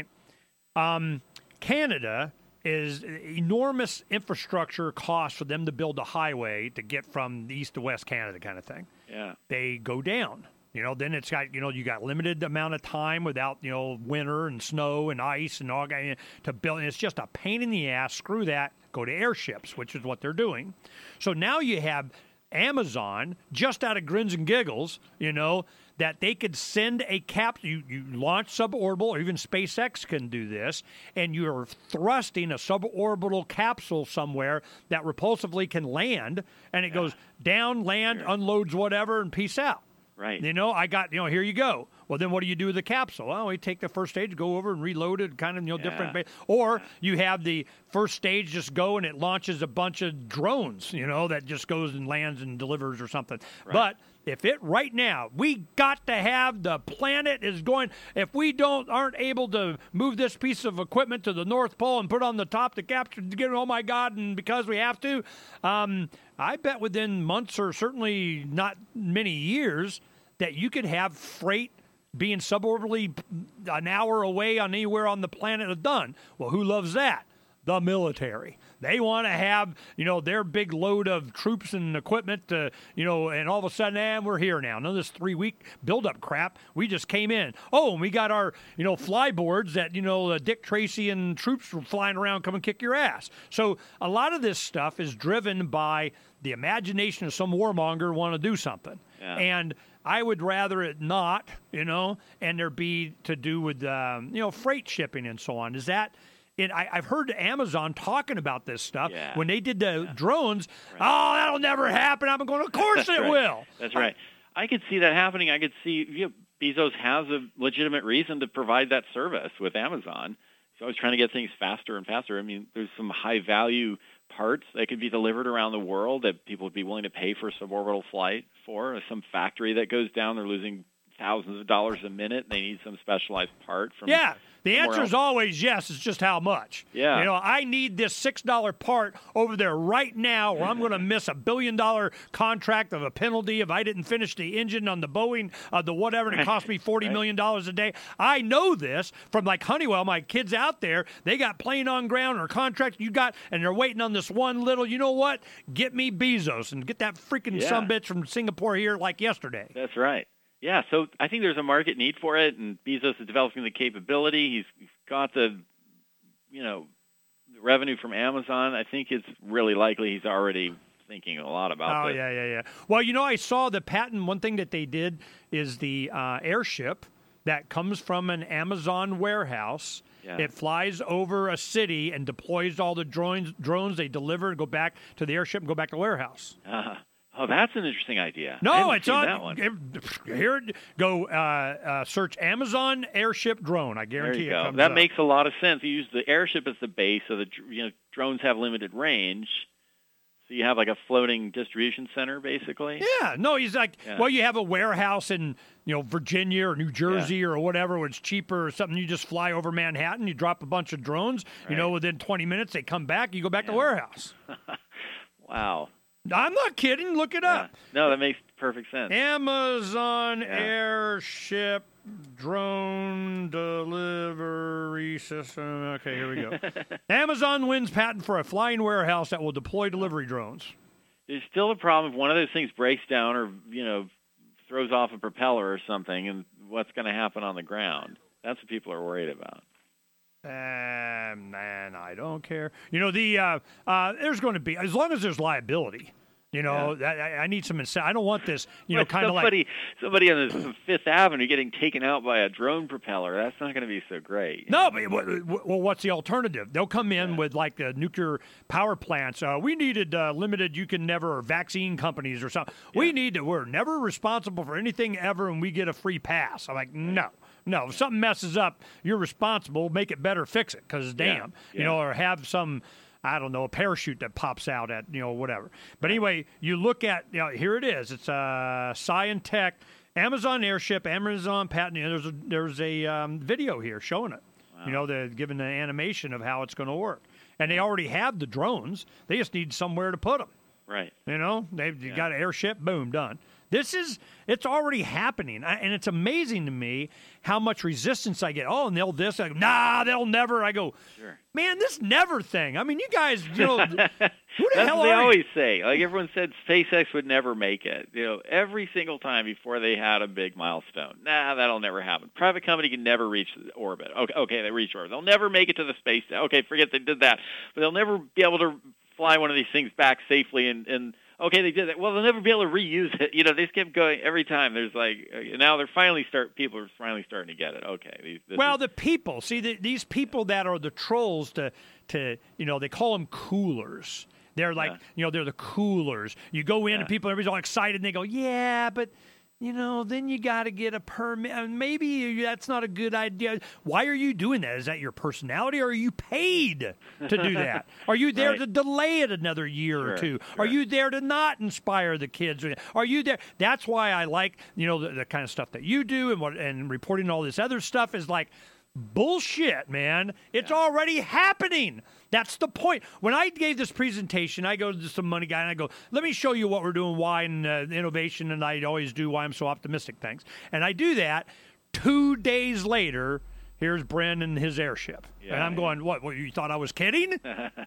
Um, Canada is enormous infrastructure costs for them to build a highway to get from east to west Canada kind of thing. yeah, They go down. You know, then it's got, you know, you got limited amount of time without, you know, winter and snow and ice and all that to build. And it's just a pain in the ass. Screw that. Go to airships, which is what they're doing. So now you have Amazon, just out of grins and giggles, you know, that they could send a cap. You, you launch suborbital, or even SpaceX can do this, and you're thrusting a suborbital capsule somewhere that repulsively can land, and it goes down, land, unloads whatever, and peace out. right. You know, I got, you know, here you go. Well, then what do you do with the capsule? Well, we take the first stage, go over and reload it, kind of, you know, Yeah. different. Ba- or you have the first stage just go and it launches a bunch of drones, you know, that just goes and lands and delivers or something. But if it right now, we got to have the planet is going, if we don't, aren't able to move this piece of equipment to the North Pole and put it on the top to capture, to get, oh my God, and because we have to, um, I bet within months or certainly not many years that you could have freight being suborbitally an hour away on anywhere on the planet done. Well, who loves that? The military. They want to have, you know, their big load of troops and equipment to, you know, and all of a sudden, and we're here now. None of this three-week build-up crap. We just came in. Oh, and we got our, you know, flyboards that, you know, uh, Dick Tracy and troops were flying around, come and kick your ass. So a lot of this stuff is driven by the imagination of some warmonger want to do something. Yeah. And I would rather it not, you know, and there be to do with, um, you know, freight shipping and so on. Is that it? I, I've heard Amazon talking about this stuff. Yeah. When they did the Yeah. drones, Right. oh, that'll never happen. I'm going, of course That's it right. will. That's right. I could see that happening. I could see you know, Bezos has a legitimate reason to provide that service with Amazon. He's always trying to get things faster and faster. I mean, there's some high-value parts that could be delivered around the world that people would be willing to pay for a suborbital flight for. Some factory that goes down, they're losing thousands of dollars a minute. They need some specialized part from Yeah. The somewhere answer is else. always yes. It's just how much. Yeah. You know, I need this six dollar part over there right now, or I'm going to miss a billion dollar contract of a penalty if I didn't finish the engine on the Boeing, uh, the whatever, and it cost me forty million dollars a day. I know this from like Honeywell. My kids out there, they got plane on ground or contract you got, and they're waiting on this one little. You know what? Get me Bezos and get that freaking Yeah. sumbitch from Singapore here like yesterday. That's right. Yeah, so I think there's a market need for it, and Bezos is developing the capability. He's, he's got the, you know, the revenue from Amazon. I think it's really likely he's already thinking a lot about Oh, this. yeah, yeah, yeah. Well, you know, I saw the patent. One thing that they did is the uh, airship that comes from an Amazon warehouse. Yeah. It flies over a city and deploys all the drones, drones they deliver and go back to the airship and go back to the warehouse. Uh, oh, that's an interesting idea. I No, haven't it's seen on. that one. Here, go uh, uh, search Amazon airship drone. I There guarantee you it go. comes That up. makes a lot of sense. You use the airship as the base, so the dr- you know drones have limited range. So you have like a floating distribution center, basically. Yeah, no, he's like, Yeah. well, you have a warehouse in, you know, Virginia or New Jersey or whatever, where it's cheaper or something. You just fly over Manhattan, you drop a bunch of drones. You Right. know, within twenty minutes they come back. You go back to Yeah. the warehouse. Wow. I'm not kidding. Look it Yeah. up. No, that makes perfect sense. Amazon Yeah. airship drone delivery system. Okay, here we go. Amazon wins patent for a flying warehouse that will deploy delivery drones. There's still a problem if one of those things breaks down or you know throws off a propeller or something, and what's going to happen on the ground? That's what people are worried about. Uh, man, I don't care. You know, the uh, uh, there's going to be, as long as there's liability, you know, that, I, I need some incentive. I don't want this, you know, But kind of like. somebody, somebody on the Fifth Avenue getting taken out by a drone propeller. That's not going to be so great. No, but w- w- well, what's the alternative? They'll come in with like the nuclear power plants. Uh, we needed uh, limited, you can never, or vaccine companies or something. We need to, we're never responsible for anything ever, and we get a free pass. I'm like, no. No, if something messes up, you're responsible. Make it better, fix it, because damn, Yeah. you know, or have some, I don't know, a parachute that pops out at, you know, whatever. But anyway, you look at, you know, here it is. It's uh, Scientech, Amazon airship, Amazon patent. You know, there's a, there's a um, video here showing it. You know, they're giving an animation of how it's going to work. And they already have the drones. They just need somewhere to put them. Right. You know, they've you Yeah. got an airship, boom, done. This is, it's already happening. I, and it's amazing to me how much resistance I get. Oh, and they'll this, I go, nah, they'll never. I go, Sure. man, this never thing. I mean, you guys, you know, who the That's hell what they are always you? say. Like everyone said, SpaceX would never make it. You know, every single time before they had a big milestone. Nah, that'll never happen. Private company can never reach orbit. Okay, okay, they reach orbit. They'll never make it to the space. Okay, forget they did that. But they'll never be able to fly one of these things back safely and. and Okay, they did that. Well, they'll never be able to reuse it. You know, they just kept going every time. There's like uh, now they're finally start. People are finally starting to get it. Okay. These, this Well, is, the people, see, the, these people that are the trolls to, to, you know, they call them coolers. They're like, Yeah. you know, they're the coolers. You go in Yeah. and people, everybody's all excited, and they go, yeah, but, you know, then you got to get a permit. Uh, Maybe that's not a good idea. Why are you doing that? Is that your personality, or are you paid to do that? Are you there Right. to delay it another year or Sure, two? sure. Are you there to not inspire the kids? Are you there? That's why I like, you know, the, the kind of stuff that you do and what and reporting all this other stuff is like, bullshit, man. It's already happening. That's the point. When I gave this presentation, I go to some money guy and I go, let me show you what we're doing, why, and uh, innovation, and I always do why I'm so optimistic, thanks. And I do that. Two days later, here's Bren and his airship. Yeah, and I'm yeah. going, what, what, you thought I was kidding?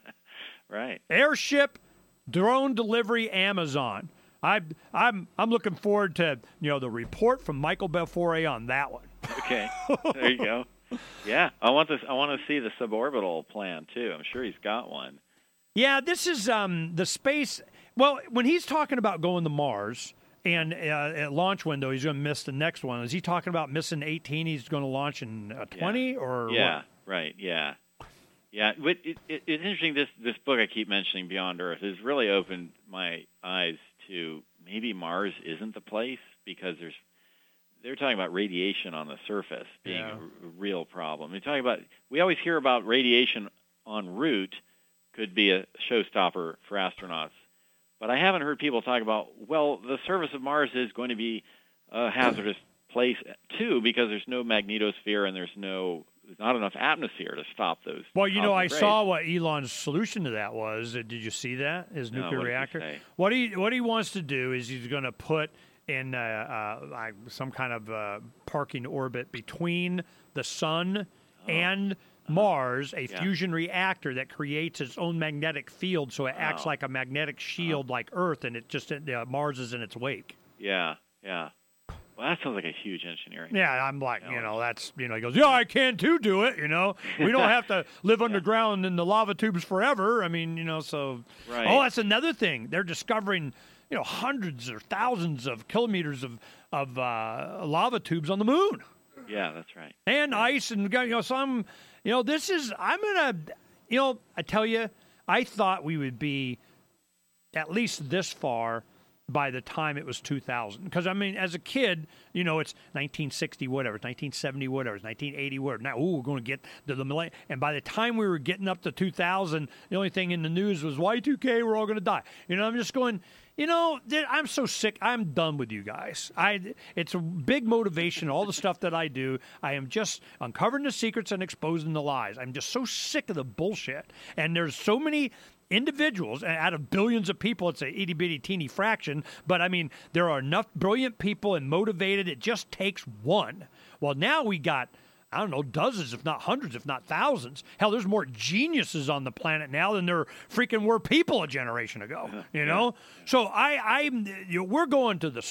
right. Airship, drone delivery, Amazon. I, I'm I'm looking forward to, you know, the report from Michael Belforet on that one. Okay. There you go. Yeah, I want this. I want to see the suborbital plan too. I'm sure he's got one. Yeah, this is um, the space. Well, when he's talking about going to Mars, And uh, at launch window, he's going to miss the next one. Is he talking about missing eighteen? He's going to launch in uh, twenty yeah. or yeah, what? right, yeah, yeah. But it, it, it's interesting. This this book I keep mentioning, Beyond Earth, has really opened my eyes to maybe Mars isn't the place because there's they're talking about radiation on the surface being Yeah. a, a real problem. They're talking about we always hear about radiation en route could be a showstopper for astronauts. But I haven't heard people talk about, well, the surface of Mars is going to be a hazardous place, too, because there's no magnetosphere and there's no there's not enough atmosphere to stop those. Well, you know, I cosmic saw rays. what Elon's solution to that was. Uh, Did you see that? His No, nuclear what did he reactor? say? What he what he wants to do is he's going to put in uh, uh, like some kind of uh, parking orbit between the sun and Mars, a Oh. Yeah. fusion reactor that creates its own magnetic field, so it acts Oh. like a magnetic shield, like Earth, and it just uh, Mars is in its wake. Yeah, yeah. Well, that sounds like a huge engineering. Yeah, I'm like, you Yeah. know, that's, you know, he goes, yeah, I can too do it, you know. We don't have to live underground in the lava tubes forever. I mean, you know, so. Right. Oh, that's another thing. They're discovering, you know, hundreds or thousands of kilometers of, of uh, lava tubes on the moon. Yeah, that's right. And ice and, you know, some, you know, this is, I'm going to, you know, I tell you, I thought we would be at least this far by the time it was two thousand. Because, I mean, as a kid, you know, it's nineteen sixty, whatever, it's nineteen seventy, whatever, it's nineteen eighty, whatever. Now, ooh, we're going to get to the millennium. And by the time we were getting up to two thousand, the only thing in the news was Y two K, we're all going to die. You know, I'm just going, you know, th- I'm so sick. I'm done with you guys. I. It's a big motivation, all the stuff that I do. I am just uncovering the secrets and exposing the lies. I'm just so sick of the bullshit. And there's so many individuals, and out of billions of people, it's a itty bitty teeny fraction. But I mean, there are enough brilliant people and motivated. It just takes one. Well, now we got, I don't know, dozens, if not hundreds, if not thousands. Hell, there's more geniuses on the planet now than there freaking were people a generation ago. You know, so I, I, you know, we're going to the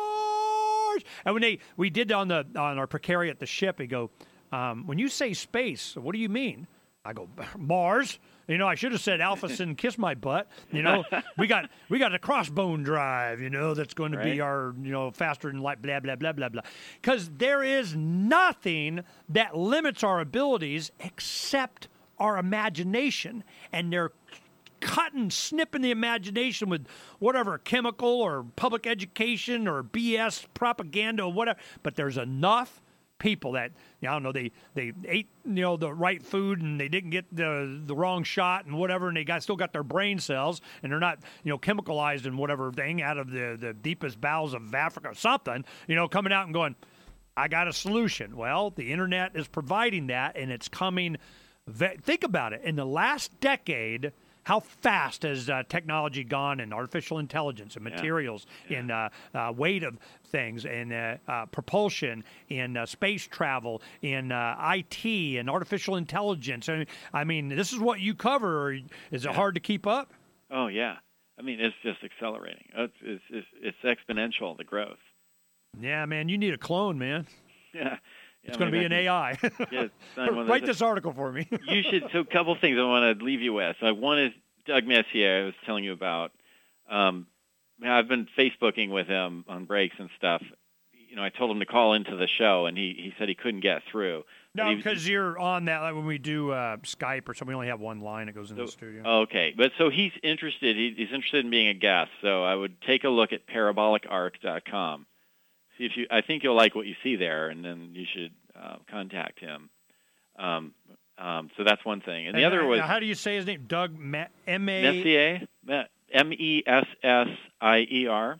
stars. And when they, we did on the on our precariat the ship, they go, um, when you say space, what do you mean? I go, Mars. You know, I should have said Alpha Sin kiss my butt. You know, we got we got a crossbone drive, you know, that's going to be Right. our, you know, faster than light, blah, blah, blah, blah, blah. Because there is nothing that limits our abilities except our imagination. And they're cutting, snipping the imagination with whatever chemical or public education or B S propaganda or whatever. But there's enough people that, I don't know, they, they ate, you know, the right food and they didn't get the the wrong shot and whatever, and they got still got their brain cells and they're not, you know, chemicalized and whatever thing out of the, the deepest bowels of Africa or something, you know, coming out and going, I got a solution. Well, the internet is providing that, and it's coming. Ve- think about it. In the last decade, how fast has uh, technology gone in artificial intelligence and materials, Yeah. in uh, uh, weight of things, in uh, uh, propulsion, in uh, space travel, in uh, I T, and artificial intelligence? I mean, I mean, this is what you cover. Is it Yeah. hard to keep up? Oh, yeah. I mean, it's just accelerating. It's, it's, it's, it's exponential, the growth. Yeah, man, you need a clone, man. Yeah. It's going to be an A I. Yeah, sign one of Write those- this article for me. You should. So, a couple things I want to leave you with. So, one is Doug Messier. I was telling you about. Um, I've been Facebooking with him on breaks and stuff. You know, I told him to call into the show, and he, he said he couldn't get through. But No, he- because you're on that. Like when we do uh, Skype or something, we only have one line that goes into So- the studio. Okay, but so he's interested. He, he's interested in being a guest. So I would take a look at parabolic arc dot com. See if you. I think you'll like what you see there, and then you should uh, contact him. Um, um, so that's one thing. And the And, other uh, was how do you say his name? Doug Ma- M A. Messier, M E S S I E R.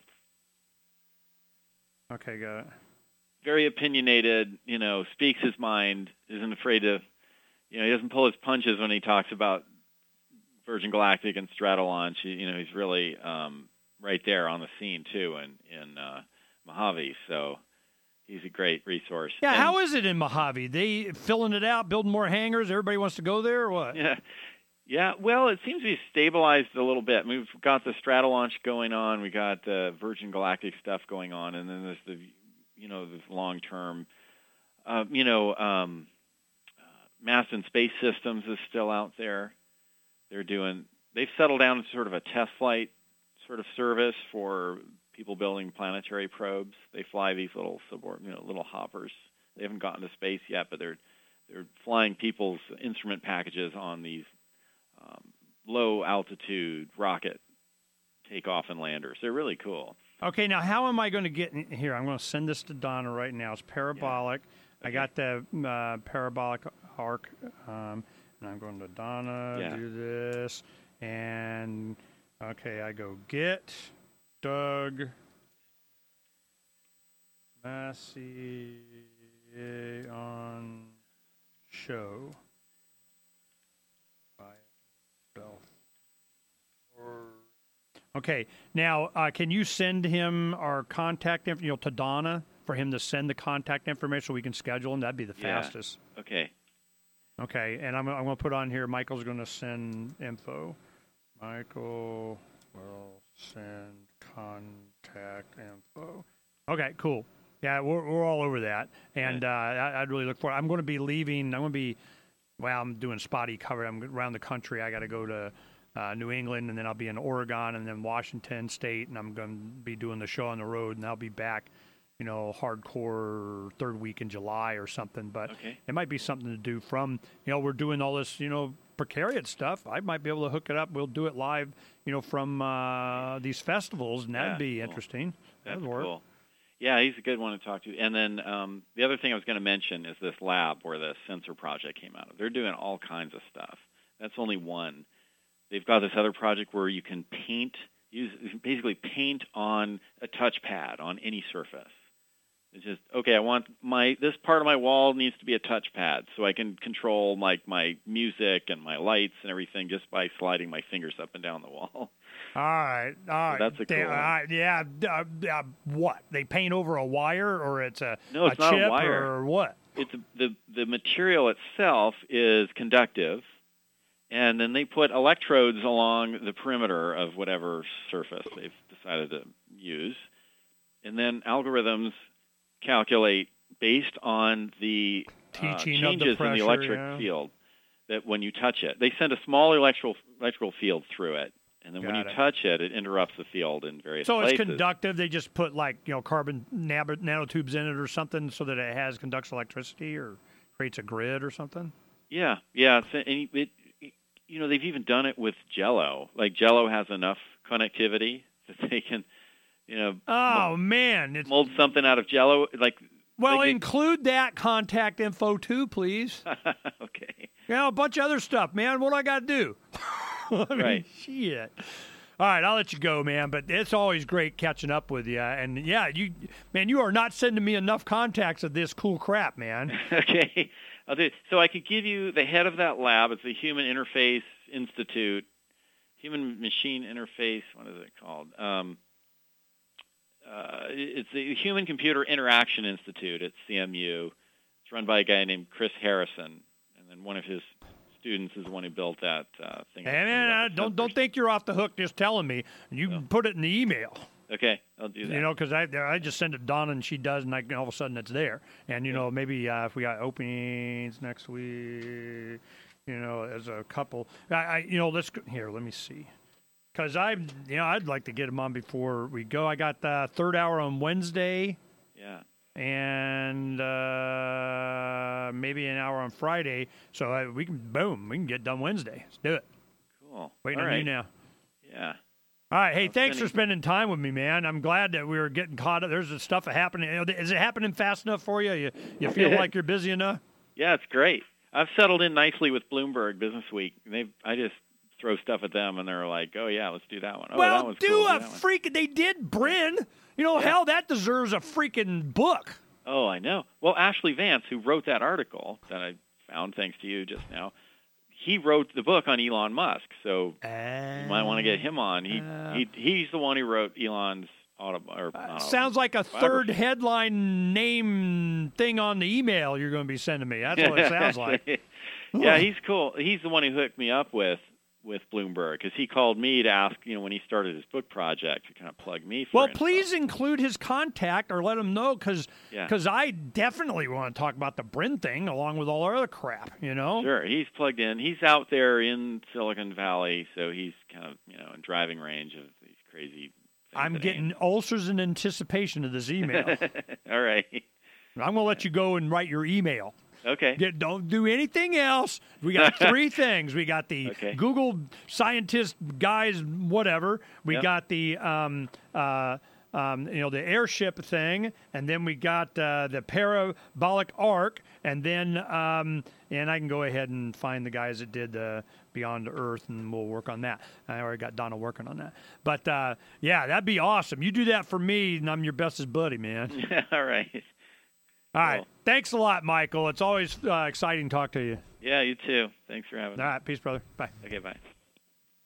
Okay, got it. Very opinionated. You know, speaks his mind. Isn't afraid to. You know, he doesn't pull his punches when he talks about Virgin Galactic and Stratolaunch. He, you know, he's really um, right there on the scene too, in in uh, Mojave. So he's a great resource. Yeah, And- how is it in Mojave? They filling it out, building more hangars. Everybody wants to go there, or what? Yeah, yeah. Well, it seems to be stabilized a little bit. I mean, we've got the Stratolaunch going on. We got the Virgin Galactic stuff going on, and then there's the, you know, this long term, uh, you know, um, uh, Masten Space Systems is still out there. They're doing. They've settled down to sort of a test flight sort of service for people building planetary probes. They fly these little suborb, you know, little hoppers. They haven't gotten to space yet, but they're they're flying people's instrument packages on these um, low altitude rocket takeoff and landers. They're really cool. Okay, now how am I going to get in here? I'm going to send this to Donna right now. It's parabolic. Yeah. Okay. I got the uh, parabolic arc, um, and I'm going to Donna, yeah. do this, and okay, I go get Doug Massey on show by Bell. Okay, now uh, can you send him our contact info, you know, to Donna for him to send the contact information so we can schedule him? That'd be the yeah. fastest. Okay. Okay, and I'm, I'm going to put on here, Michael's going to send info. Michael will send contact info. Okay, cool. Yeah, we're, we're all over that. And uh, I, I'd really look forward. I'm going to be leaving. I'm going to be, well, I'm doing spotty cover. I'm around the country. I got to go to Uh, New England, and then I'll be in Oregon, and then Washington State, and I'm going to be doing the show on the road, and I'll be back, you know, hardcore third week in July or something. But okay. It might be something to do from, you know, we're doing all this, you know, precariat stuff. I might be able to hook it up. We'll do it live, you know, from uh, these festivals, and that'd yeah, be cool. interesting. That's That'd work. cool. Yeah, he's a good one to talk to. And then um, the other thing I was going to mention is this lab where the sensor project came out of. They're doing all kinds of stuff. That's only one. They've got this other project where you can paint, use basically paint on a touchpad on any surface. It's just, okay, I want my, this part of my wall needs to be a touchpad so I can control my, my music and my lights and everything just by sliding my fingers up and down the wall. All right, all right. So that's a cool they, one. uh, yeah, uh, uh, what? They paint over a wire, or it's a, no, it's a not chip, a wire. or what? It's the, the material itself is conductive. And then they put electrodes along the perimeter of whatever surface they've decided to use. And then algorithms calculate based on the uh, changes the pressure, in the electric yeah. field that when you touch it. They send a small electrical electrical field through it. And then Got when you it. touch it, it interrupts the field in various so places. So it's conductive. They just put, like, you know, carbon nab- nanotubes in it or something so that it has conducts electricity or creates a grid or something? Yeah, yeah. It's, and it, you know, they've even done it with Jell-O. Like, Jell-O has enough connectivity that they can, you know, oh mold, man, it's, mold something out of Jell-O. Like, well, like include that contact info too, please. Okay. You know, a bunch of other stuff, man. What do I got to do? I mean, right. Shit. All right, I'll let you go, man. But it's always great catching up with you. And yeah, you, man, you are not sending me enough contacts of this cool crap, man. Okay. I'll do, so I could give you the head of that lab. It's the Human Interface Institute, Human Machine Interface. What is it called? Um, uh, it's the Human Computer Interaction Institute at C M U. It's run by a guy named Chris Harrison, and then one of his students is the one who built that uh, thing. Hey, man, I don't don't think you're off the hook just telling me. You can put it in the email. Okay, I'll do that. You know, because I I just send it to Donna and she does, and I, all of a sudden it's there. And you know, maybe uh, if we got openings next week, you know, as a couple, I, I you know, let's go, here. Let me see, because I you know I'd like to get them on before we go. I got the third hour on Wednesday. Yeah. And uh, maybe an hour on Friday, so I, we can boom, we can get done Wednesday. Let's do it. Cool. Waiting all on right. you now. Yeah. All right. Hey, I'm thanks spending... for spending time with me, man. I'm glad that we were getting caught up. There's stuff happening. Is it happening fast enough for you? You, you feel like you're busy enough? Yeah, it's great. I've settled in nicely with Bloomberg Business Week. They, I just throw stuff at them, and they're like, "Oh yeah, let's do that one." Oh, well, that one's do cool. a do that freaking. They did Bryn. You know, yeah. hell, that deserves a freaking book. Oh, I know. Well, Ashley Vance, who wrote that article that I found thanks to you just now, he wrote the book on Elon Musk, so uh, you might want to get him on. He, uh, he he's the one who wrote Elon's auto. Or, uh, sounds like a third headline name thing on the email you're going to be sending me. That's what it sounds like. Yeah, he's cool. He's the one who hooked me up with with Bloomberg because he called me to ask, you know, when he started his book project to kind of plug me for. Well, info. please include his contact or let him know because yeah. I definitely want to talk about the Bryn thing along with all our other crap, you know? Sure, he's plugged in. He's out there in Silicon Valley, so he's kind of, you know, in driving range of these crazy I'm Anthony. getting ulcers in anticipation of this email. All right. I'm going to let you go and write your email. Okay. Get, don't do anything else. We got three things. We got the Okay. Google scientist guys, whatever. We Yep. got the um, uh, um, you know the airship thing, and then we got uh, the parabolic arc, and then um, and I can go ahead and find the guys that did the Beyond Earth, and we'll work on that. I already got Donna working on that. But uh, yeah, that'd be awesome. You do that for me, and I'm your bestest buddy, man. All right. All right. Cool. Thanks a lot, Michael. It's always uh, exciting to talk to you. Yeah, you too. Thanks for having All me. right. Peace, brother. Bye. Okay, bye.